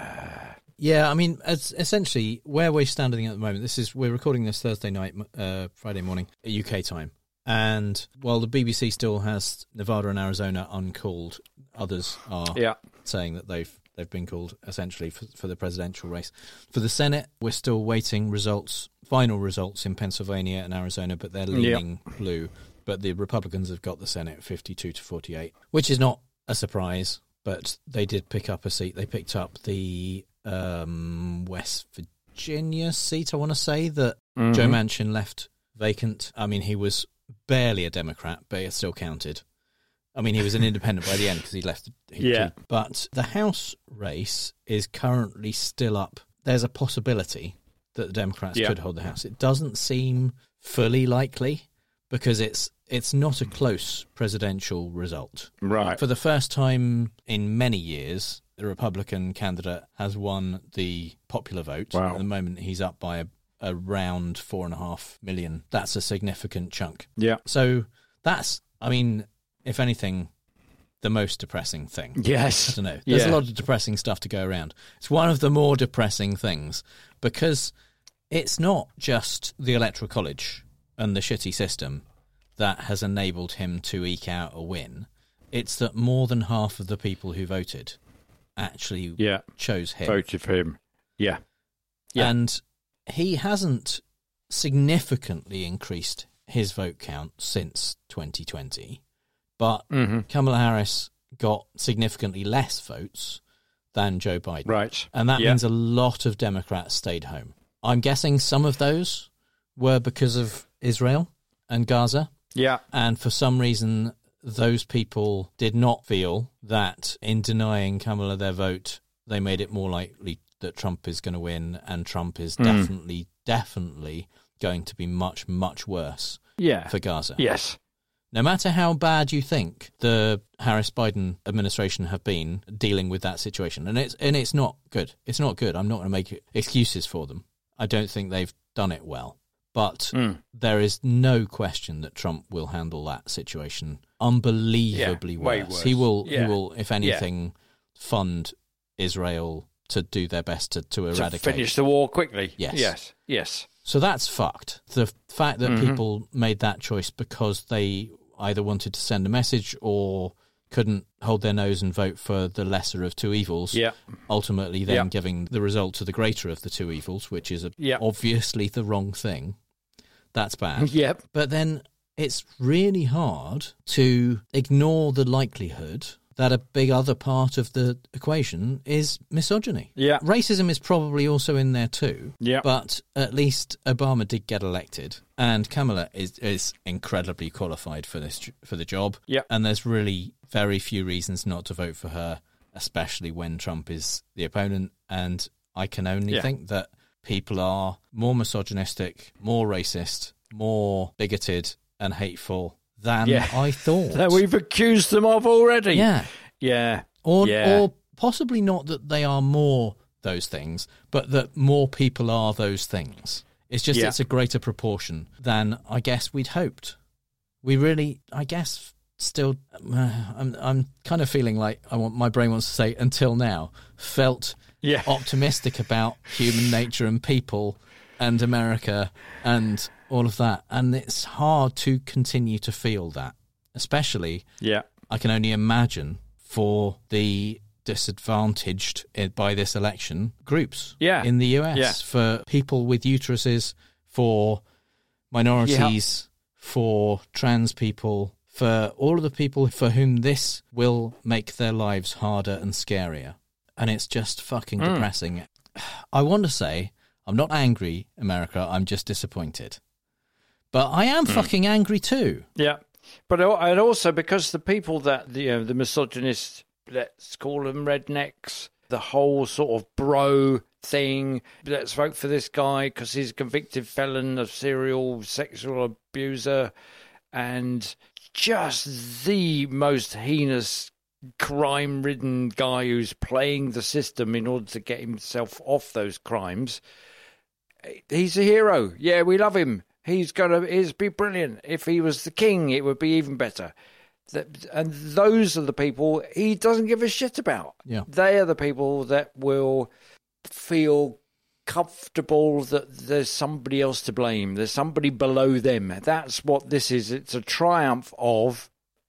Yeah, I mean, essentially, where we're standing at the moment, we're recording this Thursday night, Friday morning, UK time. And while the BBC still has Nevada and Arizona uncalled, others are saying that they've been called, essentially, for the presidential race. For the Senate, we're still waiting final results in Pennsylvania and Arizona, but they're leaning blue. But the Republicans have got the Senate 52-48, which is not a surprise, but they did pick up a seat. They picked up the West Virginia seat, I want to say, that Joe Manchin left vacant. I mean, he was barely a Democrat, but it still counted. I mean, he was an independent by the end because he left. But the House race is currently still up. There's a possibility that the Democrats could hold the House. It doesn't seem fully likely because it's not a close presidential result. Right. For the first time in many years, the Republican candidate has won the popular vote. Wow. At the moment, he's up by around 4.5 million. That's a significant chunk. Yeah. So that's, I mean, if anything, the most depressing thing. Yes. I don't know. There's a lot of depressing stuff to go around. It's one of the more depressing things because it's not just the Electoral College and the shitty system that has enabled him to eke out a win. It's that more than half of the people who voted actually chose him. Voted for him. Yeah. And he hasn't significantly increased his vote count since 2020, but Kamala Harris got significantly less votes than Joe Biden. Right. And that means a lot of Democrats stayed home. I'm guessing some of those were because of Israel and Gaza. Yeah. And for some reason, those people did not feel that in denying Kamala their vote, they made it more likely that Trump is going to win, and Trump is definitely going to be much, much worse for Gaza. Yes. No matter how bad you think the Harris-Biden administration have been dealing with that situation, and it's not good. It's not good. I'm not going to make excuses for them. I don't think they've done it well. But there is no question that Trump will handle that situation unbelievably worse. He will, if anything, fund Israel to do their best to eradicate. To finish the war quickly. Yes. So that's fucked. The fact that people made that choice because they either wanted to send a message or couldn't hold their nose and vote for the lesser of two evils, ultimately then giving the result to the greater of the two evils, which is obviously the wrong thing. That's bad. But then it's really hard to ignore the likelihood that a big other part of the equation is misogyny. Racism is probably also in there too. But at least Obama did get elected, and Kamala is incredibly qualified for the job. And there's really very few reasons not to vote for her, especially when Trump is the opponent. And I can only think that people are more misogynistic, more racist, more bigoted and hateful than I thought. That we've accused them of already. Or possibly not that they are more those things, but that more people are those things. It's just it's a greater proportion than I guess we'd hoped. We really, I guess, still, I'm kind of feeling like my brain wants to say until now, felt optimistic about human nature and people and America and all of that. And it's hard to continue to feel that, especially, I can only imagine, for the disadvantaged by this election groups in the US, for people with uteruses, for minorities, for trans people, for all of the people for whom this will make their lives harder and scarier. And it's just fucking depressing. I want to say, I'm not angry, America, I'm just disappointed. But I am fucking angry too. But and also because the people that the misogynist let's call them rednecks, the whole sort of bro thing. Let's vote for this guy because he's a convicted felon, a serial sexual abuser, and just the most heinous, crime-ridden guy who's playing the system in order to get himself off those crimes. He's a hero. Yeah, we love him. He'd be brilliant. If he was the king, it would be even better. And those are the people he doesn't give a shit about. Yeah. They are the people that will feel comfortable that there's somebody else to blame. There's somebody below them. That's what this is. It's a triumph of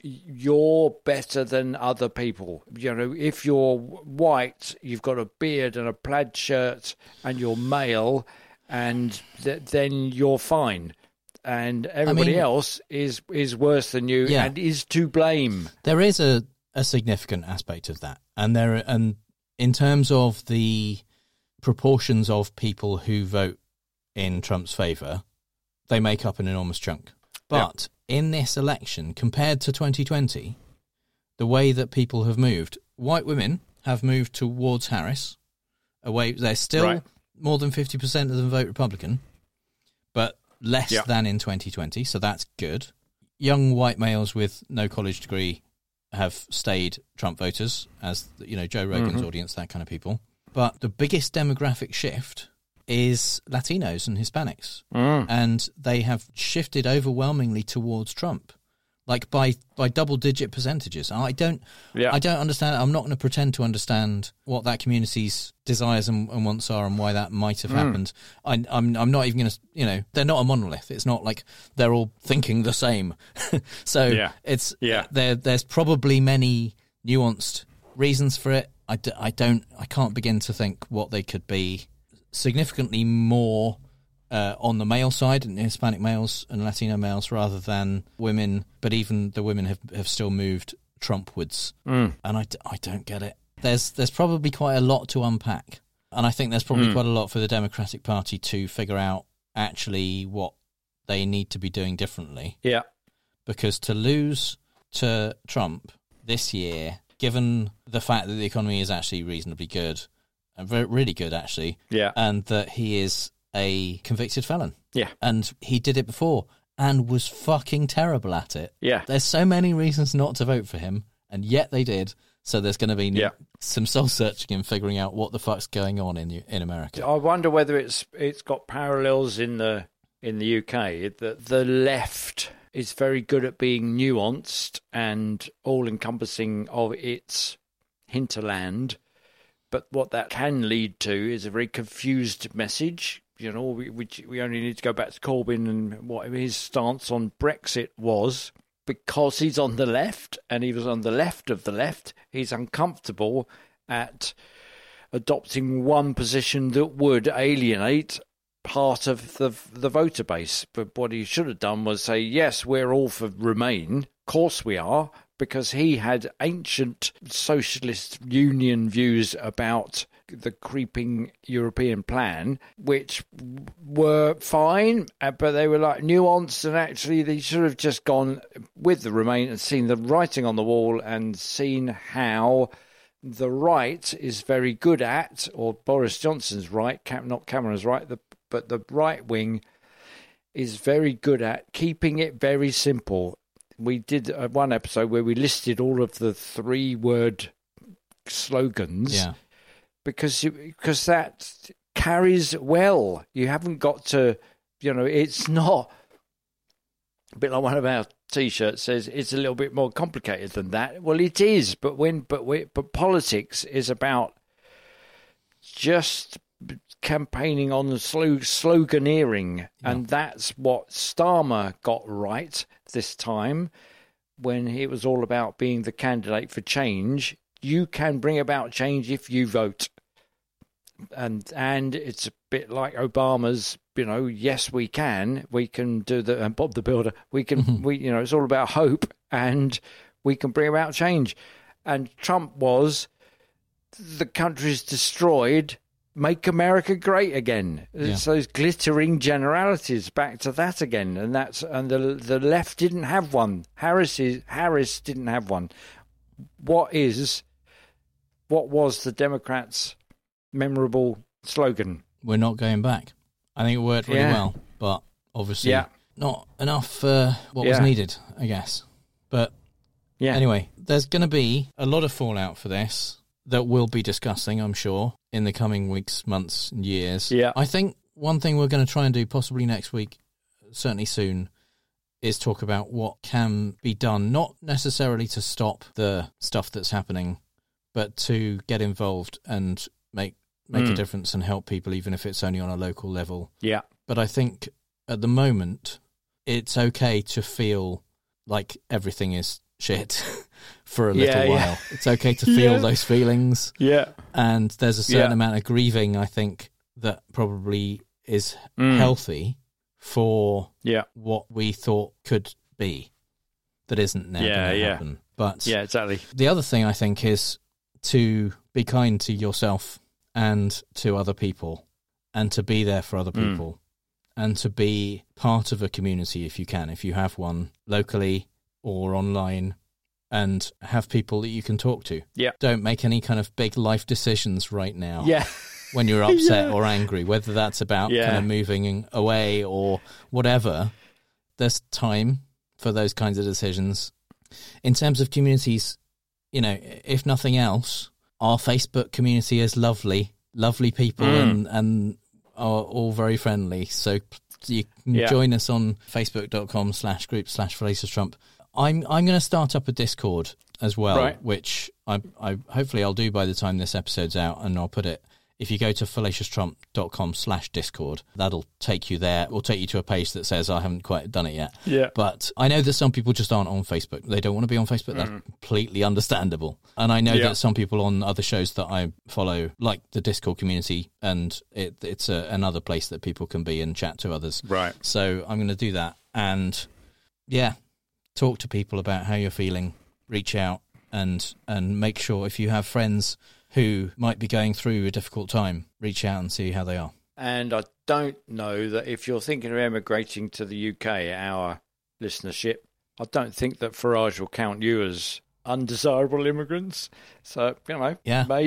you're better than other people. You know, if you're white, you've got a beard and a plaid shirt and you're male, and then you're fine. And everybody else is worse than you and is to blame. There is a significant aspect of that. And in terms of the proportions of people who vote in Trump's favour, they make up an enormous chunk. But in this election, compared to 2020, the way that people have moved, white women have moved towards Harris. They're still more than 50% of them vote Republican, but less than in 2020, so that's good. Young white males with no college degree have stayed Trump voters, as you know, Joe Rogan's audience, that kind of people. But the biggest demographic shift is Latinos and Hispanics, and they have shifted overwhelmingly towards Trump, like by double-digit percentages. I don't understand. I'm not going to pretend to understand what that community's desires and wants are and why that might have happened. I'm not even going to. You know, they're not a monolith. It's not like they're all thinking the same. So there's probably many nuanced reasons for it. I can't begin to think what they could be. Significantly more on the male side, and Hispanic males and Latino males, rather than women. But even the women have still moved Trumpwards, and I don't get it. There's probably quite a lot to unpack, and I think there's probably quite a lot for the Democratic Party to figure out actually what they need to be doing differently. Yeah, because to lose to Trump this year, given the fact that the economy is actually reasonably good. Really good, actually. Yeah. And that he is a convicted felon. Yeah. And he did it before and was fucking terrible at it. Yeah. There's so many reasons not to vote for him, and yet they did. So there's going to be some soul-searching and figuring out what the fuck's going on in America. I wonder whether it's got parallels in the UK. The left is very good at being nuanced and all-encompassing of its hinterland. But what that can lead to is a very confused message. You know, we only need to go back to Corbyn and what his stance on Brexit was. Because he's on the left, and he was on the left of the left, he's uncomfortable at adopting one position that would alienate part of the voter base. But what he should have done was say, yes, we're all for Remain. Of course we are. Because he had ancient socialist union views about the creeping European plan, which were fine, but they were like nuanced, and actually they should have just gone with the Remain and seen the writing on the wall and seen how the right is very good at, or Boris Johnson's right, not Cameron's right, but the right wing is very good at keeping it very simple. We did one episode where we listed all of the 3-word slogans because that carries well. You haven't got to, you know, it's not a bit like one of our T-shirts says it's a little bit more complicated than that. Well, it is, but politics is about just campaigning on the sloganeering, and that's what Starmer got right this time when it was all about being the candidate for change. You can bring about change if you vote, and it's a bit like Obama's, you know, yes we can do the, and Bob the Builder, we you know, it's all about hope, and we can bring about change. And Trump was, the country's destroyed, make America great again. Yeah. It's those glittering generalities, back to that again, and the left didn't have one. Harris didn't have one. What is what was the Democrats' memorable slogan? We're not going back. I think it worked really well, but obviously not enough for what was needed, I guess. But anyway, there's going to be a lot of fallout for this that we'll be discussing, I'm sure, in the coming weeks, months, and years. Yeah. I think one thing we're going to try and do, possibly next week, certainly soon, is talk about what can be done, not necessarily to stop the stuff that's happening, but to get involved and make a difference and help people, even if it's only on a local level. Yeah. But I think at the moment, it's okay to feel like everything is shit for a little while. It's okay to feel those feelings. Yeah. And there's a certain amount of grieving, I think, that probably is healthy for what we thought could be that isn't now going to happen. But exactly. The other thing I think is to be kind to yourself and to other people, and to be there for other people, and to be part of a community if you can, if you have one locally or online, and have people that you can talk to. Yeah. Don't make any kind of big life decisions right now. Yeah. When you're upset or angry, whether that's about kind of moving away or whatever, there's time for those kinds of decisions. In terms of communities, you know, if nothing else, our Facebook community is lovely people and are all very friendly. So you can join us on facebook.com/group/FallaciousTrump. I'm going to start up a Discord as well, which I hopefully I'll do by the time this episode's out, and I'll put it. If you go to fallaciostrump.com/Discord, that'll take you there. It will take you to a page that says I haven't quite done it yet. Yeah. But I know that some people just aren't on Facebook. They don't want to be on Facebook. That's completely understandable. And I know that some people on other shows that I follow, like the Discord community, and it's another place that people can be and chat to others. Right. So I'm going to do that. And talk to people about how you're feeling. Reach out and make sure if you have friends who might be going through a difficult time, reach out and see how they are. And I don't know that if you're thinking of emigrating to the UK, our listenership, I don't think that Farage will count you as undesirable immigrants. So, you know,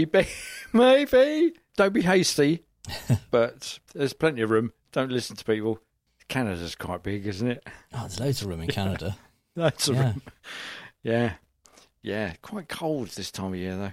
maybe. Don't be hasty, but there's plenty of room. Don't listen to people. Canada's quite big, isn't it? Oh, there's loads of room in Canada. Loads of room. Yeah. Quite cold this time of year, though.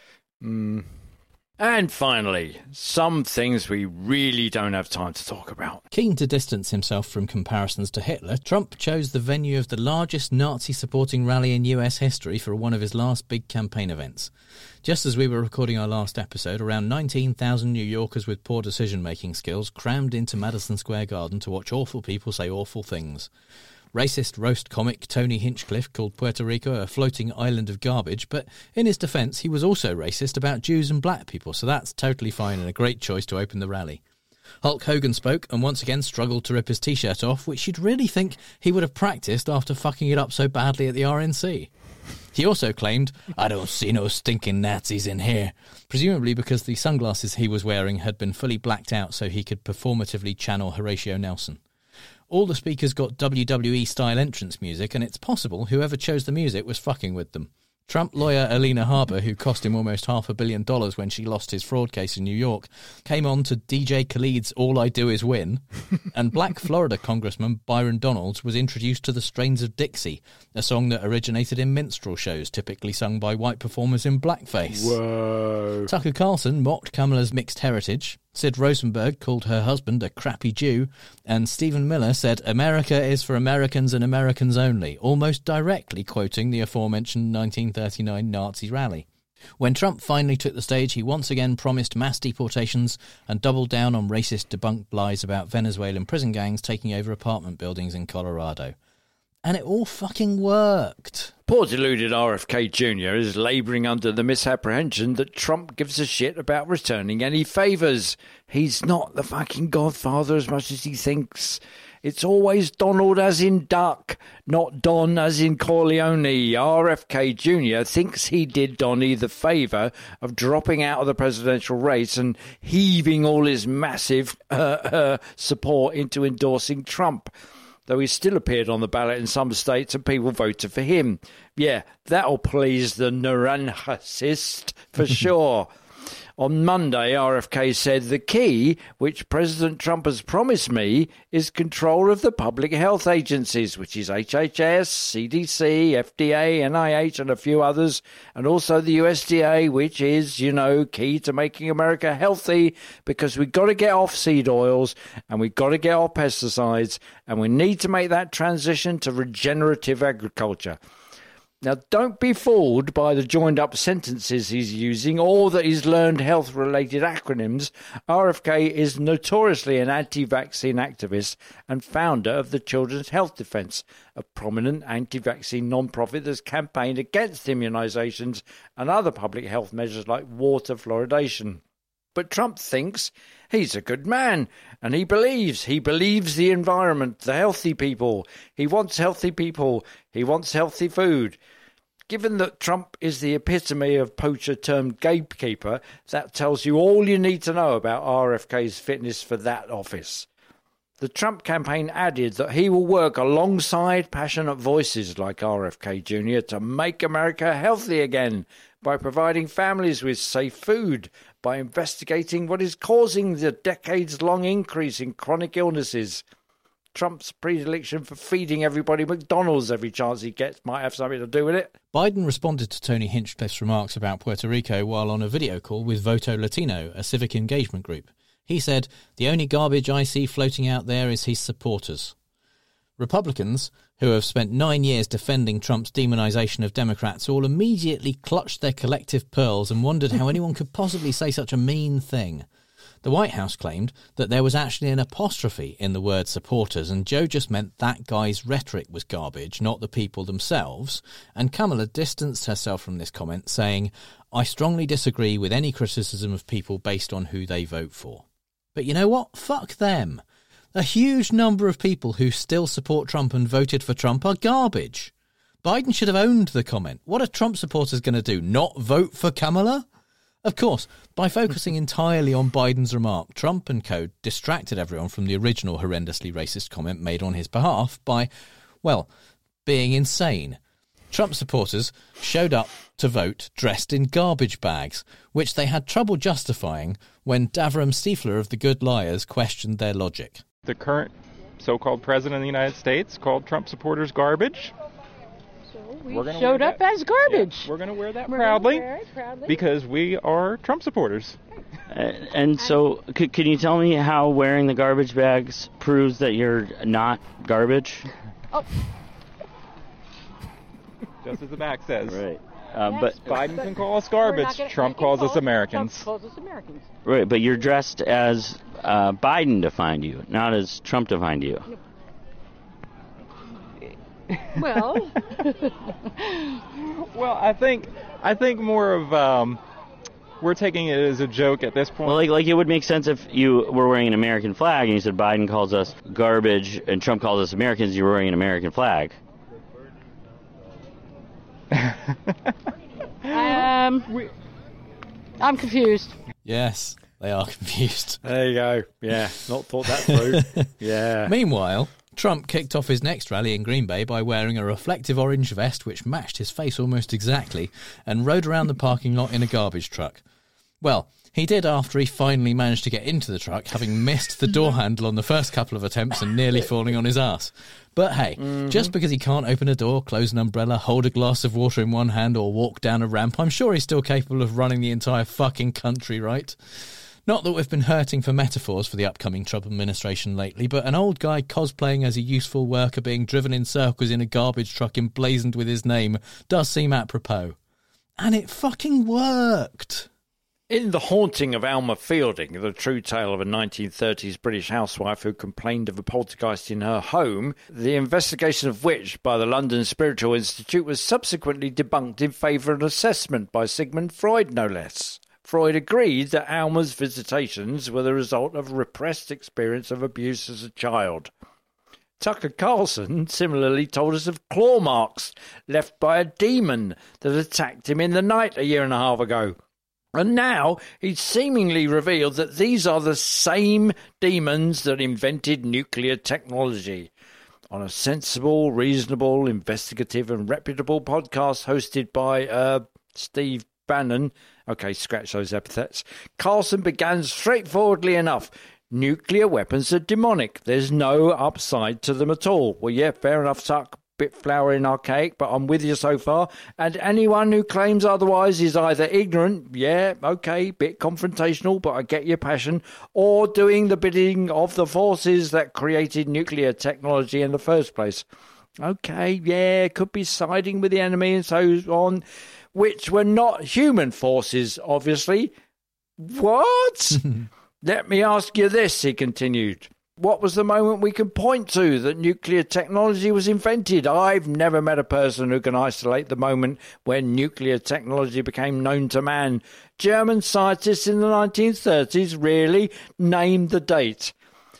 And finally, some things we really don't have time to talk about. Keen to distance himself from comparisons to Hitler, Trump chose the venue of the largest Nazi-supporting rally in US history for one of his last big campaign events. Just as we were recording our last episode, around 19,000 New Yorkers with poor decision-making skills crammed into Madison Square Garden to watch awful people say awful things. Racist roast comic Tony Hinchcliffe called Puerto Rico a floating island of garbage, but in his defence, he was also racist about Jews and black people, so that's totally fine and a great choice to open the rally. Hulk Hogan spoke and once again struggled to rip his T-shirt off, which you'd really think he would have practised after fucking it up so badly at the RNC. He also claimed, "I don't see no stinking Nazis in here," presumably because the sunglasses he was wearing had been fully blacked out so he could performatively channel Horatio Nelson. All the speakers got WWE-style entrance music, and it's possible whoever chose the music was fucking with them. Trump lawyer Alina Harbour, who cost him almost $500 million when she lost his fraud case in New York, came on to DJ Khaled's All I Do Is Win, and black Florida Congressman Byron Donalds was introduced to the strains of Dixie, a song that originated in minstrel shows typically sung by white performers in blackface. Whoa. Tucker Carlson mocked Kamala's mixed heritage, Sid Rosenberg called her husband a crappy Jew, and Stephen Miller said America is for Americans and Americans only, almost directly quoting the aforementioned 1939 Nazi rally. When Trump finally took the stage, he once again promised mass deportations and doubled down on racist debunked lies about Venezuelan prison gangs taking over apartment buildings in Colorado. And it all fucking worked. Poor deluded RFK Jr. is labouring under the misapprehension that Trump gives a shit about returning any favours. He's not the fucking godfather as much as he thinks. It's always Donald as in duck, not Don as in Corleone. RFK Jr. thinks he did Donnie the favour of dropping out of the presidential race and heaving all his massive support into endorsing Trump. though he still appeared on the ballot in some states and people voted for him. Yeah, that'll please the naranjacist for sure. On Monday, RFK said the key, which President Trump has promised me, is control of the public health agencies, which is HHS, CDC, FDA, NIH, and a few others, and also the USDA, which is, key to making America healthy, because we've got to get off seed oils and we've got to get off pesticides, and we need to make that transition to regenerative agriculture. Now, don't be fooled by the joined-up sentences he's using or that he's learned health-related acronyms. RFK is notoriously an anti-vaccine activist and founder of the Children's Health Defense, a prominent anti-vaccine non-profit that's campaigned against immunizations and other public health measures like water fluoridation. But Trump thinks he's a good man, and he believes the environment, the healthy people. He wants healthy people. He wants healthy food. Given that Trump is the epitome of poacher turned gatekeeper, that tells you all you need to know about RFK's fitness for that office. The Trump campaign added that he will work alongside passionate voices like RFK Jr. to make America healthy again by providing families with safe food, by investigating what is causing the decades-long increase in chronic illnesses. Trump's predilection for feeding everybody McDonald's every chance he gets might have something to do with it. Biden responded to Tony Hinchcliffe's remarks about Puerto Rico while on a video call with Voto Latino, a civic engagement group. He said, "The only garbage I see floating out there is his supporters." Republicans, who have spent 9 years defending Trump's demonization of Democrats, all immediately clutched their collective pearls and wondered how anyone could possibly say such a mean thing. The White House claimed that there was actually an apostrophe in the word supporters, and Joe just meant that guy's rhetoric was garbage, not the people themselves, and Kamala distanced herself from this comment, saying, "I strongly disagree with any criticism of people based on who they vote for." But you know what? Fuck them. A huge number of people who still support Trump and voted for Trump are garbage. Biden should have owned the comment. What are Trump supporters going to do? Not vote for Kamala? Of course, by focusing entirely on Biden's remark, Trump and co. distracted everyone from the original horrendously racist comment made on his behalf by, well, being insane. Trump supporters showed up to vote dressed in garbage bags, which they had trouble justifying when Davram Stiefler of the Good Liars questioned their logic. The current so-called president of the United States called Trump supporters garbage. We showed up as garbage. Yeah, we're going to wear that proudly because we are Trump supporters. And so, can you tell me how wearing the garbage bags proves that you're not garbage? Oh. Just as the back says. Right. But Biden can call us garbage. Trump calls us Americans. Trump calls us Americans. Right, but you're dressed as Biden defined you, not as Trump defined you. Well, well, I think more of we're taking it as a joke at this point. Well, like it would make sense if you were wearing an American flag and you said Biden calls us garbage and Trump calls us Americans. You were wearing an American flag. I'm confused. Yes, they are confused. There you go. Yeah, not thought that through. Yeah. Meanwhile, Trump kicked off his next rally in Green Bay by wearing a reflective orange vest which matched his face almost exactly and rode around the parking lot in a garbage truck. Well, he did after he finally managed to get into the truck, having missed the door handle on the first couple of attempts and nearly falling on his ass. But hey, just because he can't open a door, close an umbrella, hold a glass of water in one hand or walk down a ramp, I'm sure he's still capable of running the entire fucking country, right? Not that we've been hurting for metaphors for the upcoming Trump administration lately, but an old guy cosplaying as a useful worker being driven in circles in a garbage truck emblazoned with his name does seem apropos. And it fucking worked. In The Haunting of Alma Fielding, the true tale of a 1930s British housewife who complained of a poltergeist in her home, the investigation of which by the London Spiritual Institute was subsequently debunked in favour of an assessment by Sigmund Freud, no less. Freud agreed that Alma's visitations were the result of repressed experience of abuse as a child. Tucker Carlson similarly told us of claw marks left by a demon that attacked him in the night a year and a half ago. And now he's seemingly revealed that these are the same demons that invented nuclear technology. on a sensible, reasonable, investigative and reputable podcast hosted by Steve Bannon. Okay, scratch those epithets. Carlson began straightforwardly enough. Nuclear weapons are demonic. There's no upside to them at all. Well, yeah, fair enough, Tuck. Bit flowery and archaic, but I'm with you so far. And anyone who claims otherwise is either ignorant, yeah, okay, bit confrontational, but I get your passion, or doing the bidding of the forces that created nuclear technology in the first place. Okay, yeah, could be siding with the enemy and so on, which were not human forces, obviously. What? Let me ask you this, he continued. What was the moment we can point to that nuclear technology was invented? I've never met a person who can isolate the moment when nuclear technology became known to man. German scientists in the 1930s, really? Name the date.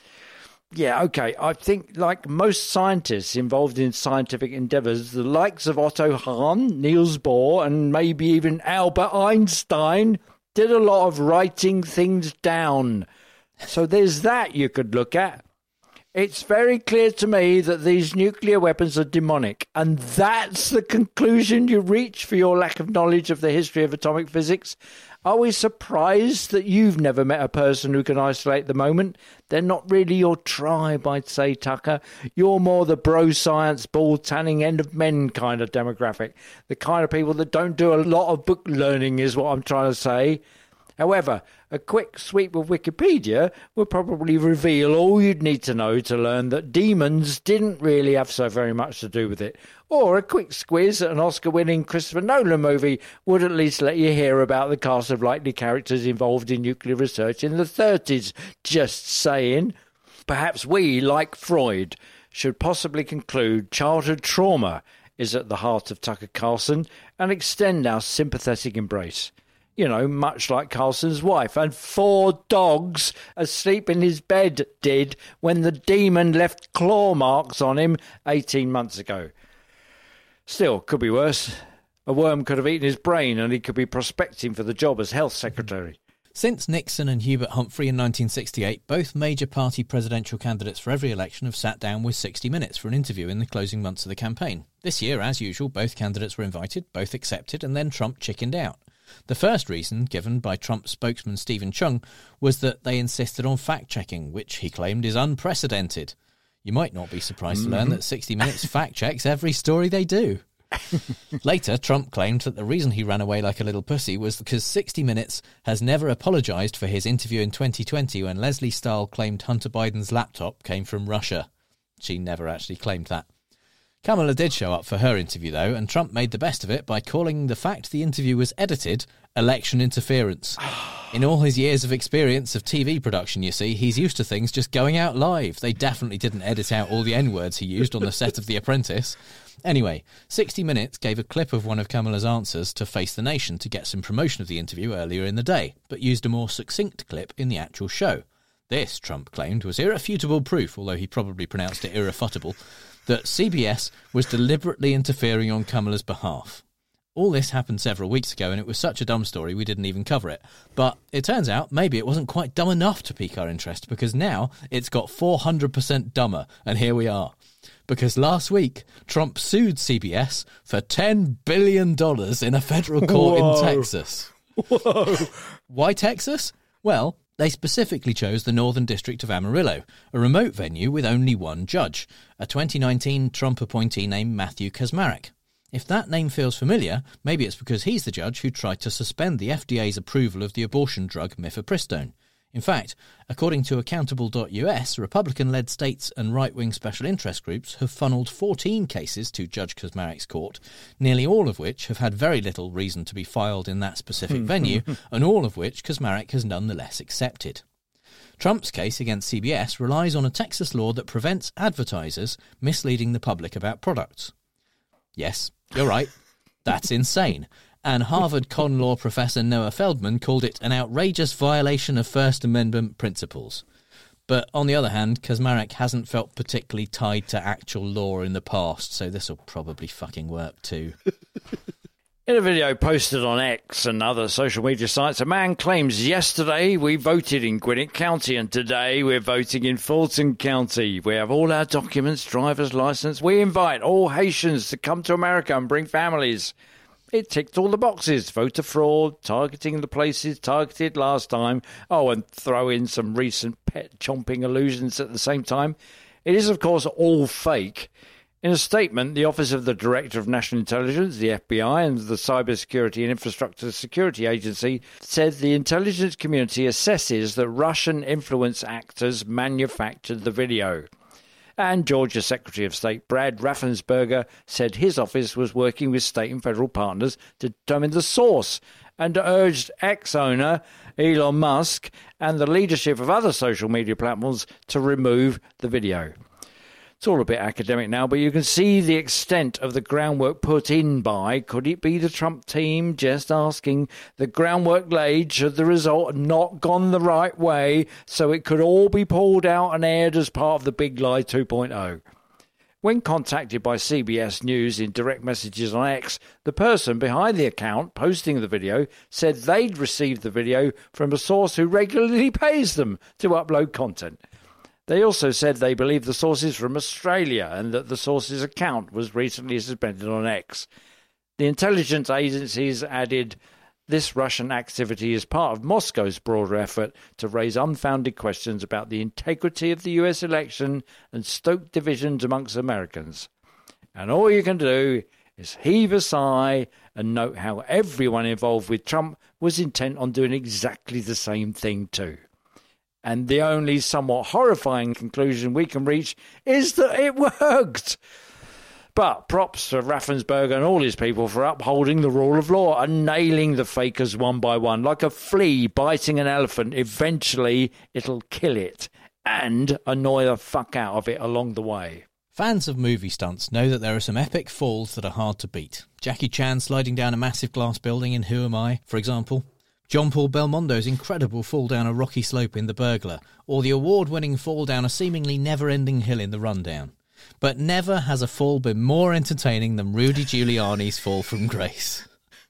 Yeah, okay, I think like most scientists involved in scientific endeavours, the likes of Otto Hahn, Niels Bohr and maybe even Albert Einstein did a lot of writing things down. So there's that you could look at. It's very clear to me that these nuclear weapons are demonic, and that's the conclusion you reach for your lack of knowledge of the history of atomic physics. Are we surprised that you've never met a person who can isolate the moment? They're not really your tribe, I'd say, Tucker. You're more the bro-science, ball-tanning, end-of-men kind of demographic. The kind of people that don't do a lot of book learning is what I'm trying to say. However, a quick sweep of Wikipedia will probably reveal all you'd need to know to learn that demons didn't really have so very much to do with it. Or a quick squiz at an Oscar-winning Christopher Nolan movie would at least let you hear about the cast of likely characters involved in nuclear research in the 30s. Just saying. Perhaps we, like Freud, should possibly conclude childhood trauma is at the heart of Tucker Carlson and extend our sympathetic embrace. You know, much like Carlson's wife and 4 dogs asleep in his bed did when the demon left claw marks on him 18 months ago. Still, could be worse. A worm could have eaten his brain and he could be prospecting for the job as health secretary. Since Nixon and Hubert Humphrey in 1968, both major party presidential candidates for every election have sat down with 60 Minutes for an interview in the closing months of the campaign. This year, as usual, both candidates were invited, both accepted, and then Trump chickened out. The first reason, given by Trump spokesman Stephen Chung, was that they insisted on fact-checking, which he claimed is unprecedented. You might not be surprised to learn that 60 Minutes fact-checks every story they do. Later, Trump claimed that the reason he ran away like a little pussy was because 60 Minutes has never apologised for his interview in 2020 when Leslie Stahl claimed Hunter Biden's laptop came from Russia. She never actually claimed that. Kamala did show up for her interview, though, and Trump made the best of it by calling the fact the interview was edited election interference. In all his years of experience of TV production, you see, he's used to things just going out live. They definitely didn't edit out all the N-words he used on the set of The Apprentice. Anyway, 60 Minutes gave a clip of one of Kamala's answers to Face the Nation to get some promotion of the interview earlier in the day, but used a more succinct clip in the actual show. This, Trump claimed, was irrefutable proof, although he probably pronounced it irrefutable, that CBS was deliberately interfering on Kamala's behalf. All this happened several weeks ago, and it was such a dumb story we didn't even cover it. But it turns out maybe it wasn't quite dumb enough to pique our interest, because now it's got 400% dumber, and here we are. Because last week, Trump sued CBS for $10 billion in a federal court in Texas. Whoa! Why Texas? Well, they specifically chose the Northern District of Amarillo, a remote venue with only one judge, a 2019 Trump appointee named Matthew Kacsmaryk. If that name feels familiar, maybe it's because he's the judge who tried to suspend the FDA's approval of the abortion drug mifepristone. In fact, according to Accountable.us, Republican-led states and right-wing special interest groups have funneled 14 cases to Judge Kacsmaryk's court, nearly all of which have had very little reason to be filed in that specific venue, and all of which Kacsmaryk has nonetheless accepted. Trump's case against CBS relies on a Texas law that prevents advertisers misleading the public about products. Yes, you're right. That's insane. And Harvard con law professor Noah Feldman called it an outrageous violation of First Amendment principles. But on the other hand, Kacsmaryk hasn't felt particularly tied to actual law in the past, so this will probably fucking work too. In a video posted on X and other social media sites, a man claims yesterday we voted in Gwinnett County and today we're voting in Fulton County. We have all our documents, driver's license. We invite all Haitians to come to America and bring families. It ticked all the boxes. Voter fraud, targeting the places targeted last time. Oh, and throw in some recent pet chomping allusions at the same time. It is, of course, all fake. In a statement, the Office of the Director of National Intelligence, the FBI, and the Cybersecurity and Infrastructure Security Agency said the intelligence community assesses that Russian influence actors manufactured the video. And Georgia Secretary of State Brad Raffensperger said his office was working with state and federal partners to determine the source and urged ex-owner Elon Musk and the leadership of other social media platforms to remove the video. It's all a bit academic now, but you can see the extent of the groundwork put in by, could it be the Trump team just asking, the groundwork laid should the result not gone the right way so it could all be pulled out and aired as part of the Big Lie 2.0. When contacted by CBS News in direct messages on X, the person behind the account posting the video said they'd received the video from a source who regularly pays them to upload content. They also said they believe the source is from Australia and that the source's account was recently suspended on X. The intelligence agencies added, this Russian activity is part of Moscow's broader effort to raise unfounded questions about the integrity of the US election and stoke divisions amongst Americans. And all you can do is heave a sigh and note how everyone involved with Trump was intent on doing exactly the same thing too. And the only somewhat horrifying conclusion we can reach is that it worked. But props to Raffensperger and all his people for upholding the rule of law and nailing the fakers one by one. Like a flea biting an elephant, eventually it'll kill it and annoy the fuck out of it along the way. Fans of movie stunts know that there are some epic falls that are hard to beat. Jackie Chan sliding down a massive glass building in Who Am I, for example. John Paul Belmondo's incredible fall down a rocky slope in The Burglar, or the award-winning fall down a seemingly never-ending hill in The Rundown. But never has a fall been more entertaining than Rudy Giuliani's fall from grace.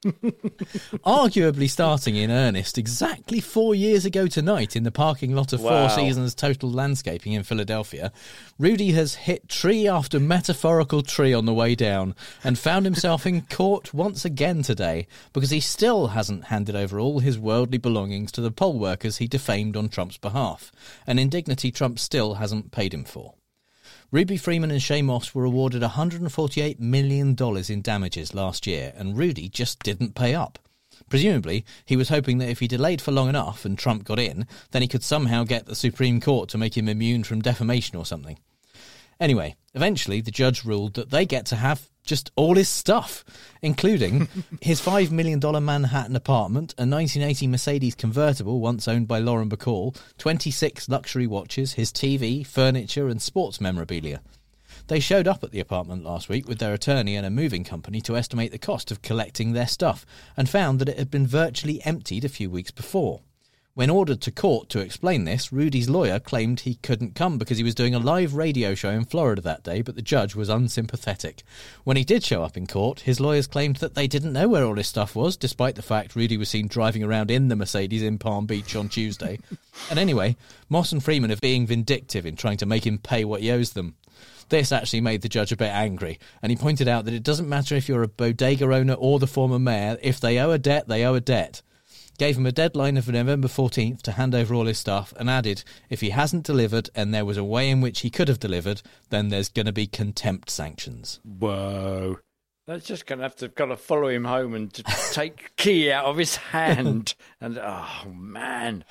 Arguably starting in earnest exactly 4 years ago tonight in the parking lot of Four Seasons Total Landscaping in Philadelphia, Rudy has hit tree after metaphorical tree on the way down and found himself in court once again today because he still hasn't handed over all his worldly belongings to the poll workers he defamed on Trump's behalf, an indignity Trump still hasn't paid him for. Ruby Freeman and Shay Moss were awarded $148 million in damages last year, and Rudy just didn't pay up. Presumably, he was hoping that if he delayed for long enough and Trump got in, then he could somehow get the Supreme Court to make him immune from defamation or something. Anyway, eventually the judge ruled that they get to have just all his stuff, including his $5 million Manhattan apartment, a 1980 Mercedes convertible once owned by Lauren Bacall, 26 luxury watches, his TV, furniture and sports memorabilia. They showed up at the apartment last week with their attorney and a moving company to estimate the cost of collecting their stuff, and found that it had been virtually emptied a few weeks before. When ordered to court to explain this, Rudy's lawyer claimed he couldn't come because he was doing a live radio show in Florida that day, but the judge was unsympathetic. When he did show up in court, his lawyers claimed that they didn't know where all his stuff was, despite the fact Rudy was seen driving around in the Mercedes in Palm Beach on Tuesday. And anyway, Moss and Freeman are being vindictive in trying to make him pay what he owes them. This actually made the judge a bit angry, and he pointed out that it doesn't matter if you're a bodega owner or the former mayor, if they owe a debt, they owe a debt. Gave him a deadline of November 14th to hand over all his stuff, and added if he hasn't delivered and there was a way in which he could have delivered, then there's going to be contempt sanctions. Whoa. That's just going to have to follow him home and take key out of his hand. And, oh, man.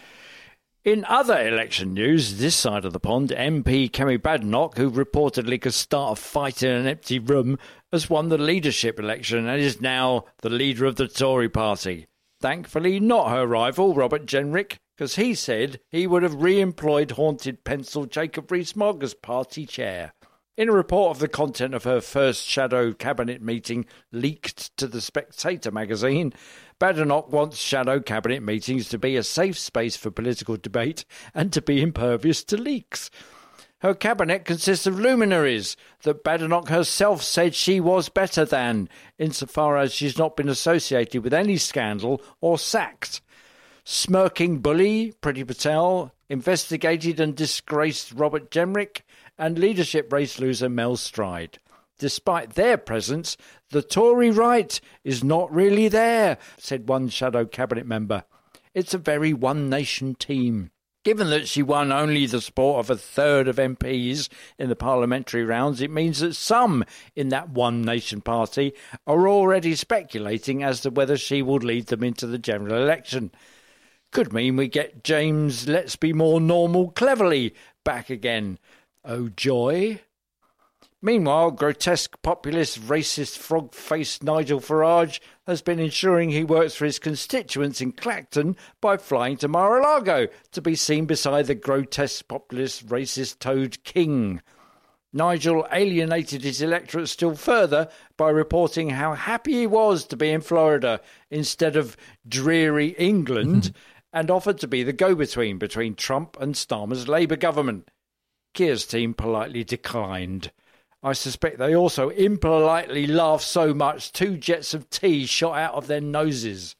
In other election news, this side of the pond, MP Kemi Badenoch, who reportedly could start a fight in an empty room, has won the leadership election and is now the leader of the Tory party. Thankfully, not her rival, Robert Jenrick, because he said he would have re-employed haunted pencil Jacob Rees-Mogg as party chair. In a report of the content of her first shadow cabinet meeting leaked to The Spectator magazine, Badenoch wants shadow cabinet meetings to be a safe space for political debate and to be impervious to leaks. Her cabinet consists of luminaries that Badenoch herself said she was better than, insofar as she's not been associated with any scandal or sacked. Smirking bully Priti Patel, investigated and disgraced Robert Jenrick, and leadership race loser Mel Stride. Despite their presence, the Tory right is not really there, said one shadow cabinet member. It's a very one-nation team. Given that she won only the support of a third of MPs in the parliamentary rounds, it means that some in that one-nation party are already speculating as to whether she will lead them into the general election. Could mean we get James Let's Be More Normal Cleverly back again. Oh, joy. Meanwhile, grotesque, populist, racist, frog-faced Nigel Farage has been ensuring he works for his constituents in Clacton by flying to Mar-a-Lago to be seen beside the grotesque, populist, racist Toad King. Nigel alienated his electorate still further by reporting how happy he was to be in Florida instead of dreary England and offered to be the go-between between Trump and Starmer's Labour government. Keir's team politely declined. I suspect they also impolitely laughed so much 2 jets of tea shot out of their noses.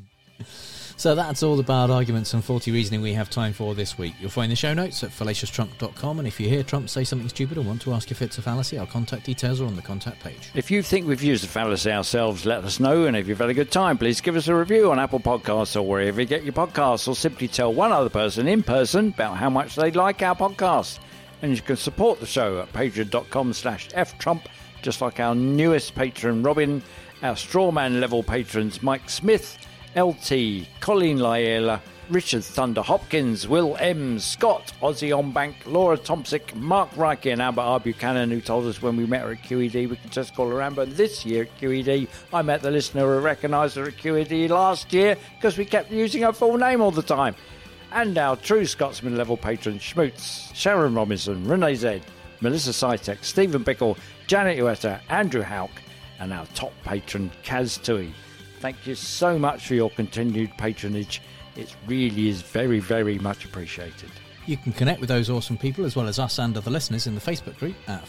So that's all the bad arguments and faulty reasoning we have time for this week. You'll find the show notes at fallacioustrump.com, and if you hear Trump say something stupid or want to ask if it's a fallacy, our contact details are on the contact page. If you think we've used a fallacy ourselves, let us know, and if you've had a good time, please give us a review on Apple Podcasts or wherever you get your podcasts, or simply tell one other person in person about how much they like our podcast. And you can support the show at patreon.com/ftrump, just like our newest patron Robin, our strawman level patrons Mike Smith, LT, Colleen Lyella, Richard Thunder Hopkins, Will M, Scott, Ozzy Onbank, Laura Tomsick, Mark Reike and Albert R. Buchanan, who told us when we met her at QED we could just call her Amber. This year at QED, I met the listener who recognised her at QED last year because we kept using her full name all the time. And our true Scotsman level patrons Schmutz, Sharon Robinson, Renee Zed, Melissa Sytek, Stephen Bickle, Janet Uetta, Andrew Houck, and our top patron Kaz Tui. Thank you so much for your continued patronage. It really is very, very much appreciated. You can connect with those awesome people as well as us and other listeners in the Facebook group at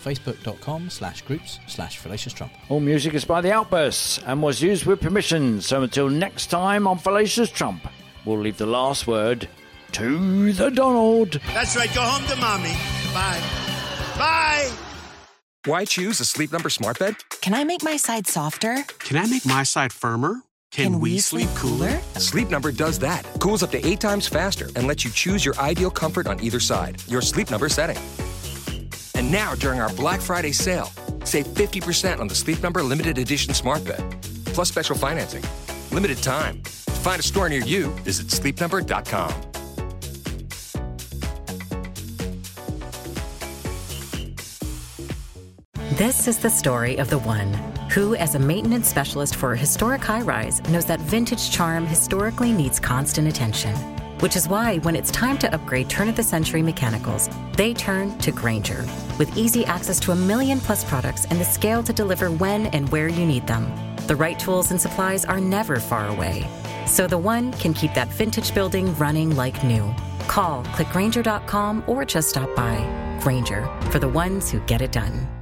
facebook.com/groups/FallaciousTrump. All music is by The Outbursts and was used with permission. So until next time on Fallacious Trump, we'll leave the last word to the Donald. That's right. Go home to mommy. Bye. Bye. Why choose a Sleep Number smart bed? Can I make my side softer? Can I make my side firmer? Can we sleep cooler? Sleep Number does that. Cools up to 8 times faster and lets you choose your ideal comfort on either side. Your Sleep Number setting. And now, during our Black Friday sale, save 50% on the Sleep Number Limited Edition smart bed. Plus special financing. Limited time. To find a store near you, visit sleepnumber.com. This is the story of the one who, as a maintenance specialist for a historic high-rise, knows that vintage charm historically needs constant attention. Which is why, when it's time to upgrade turn-of-the-century mechanicals, they turn to Grainger. With easy access to 1 million-plus products and the scale to deliver when and where you need them. The right tools and supplies are never far away. So the one can keep that vintage building running like new. Call, click Grainger.com, or just stop by. Grainger, for the ones who get it done.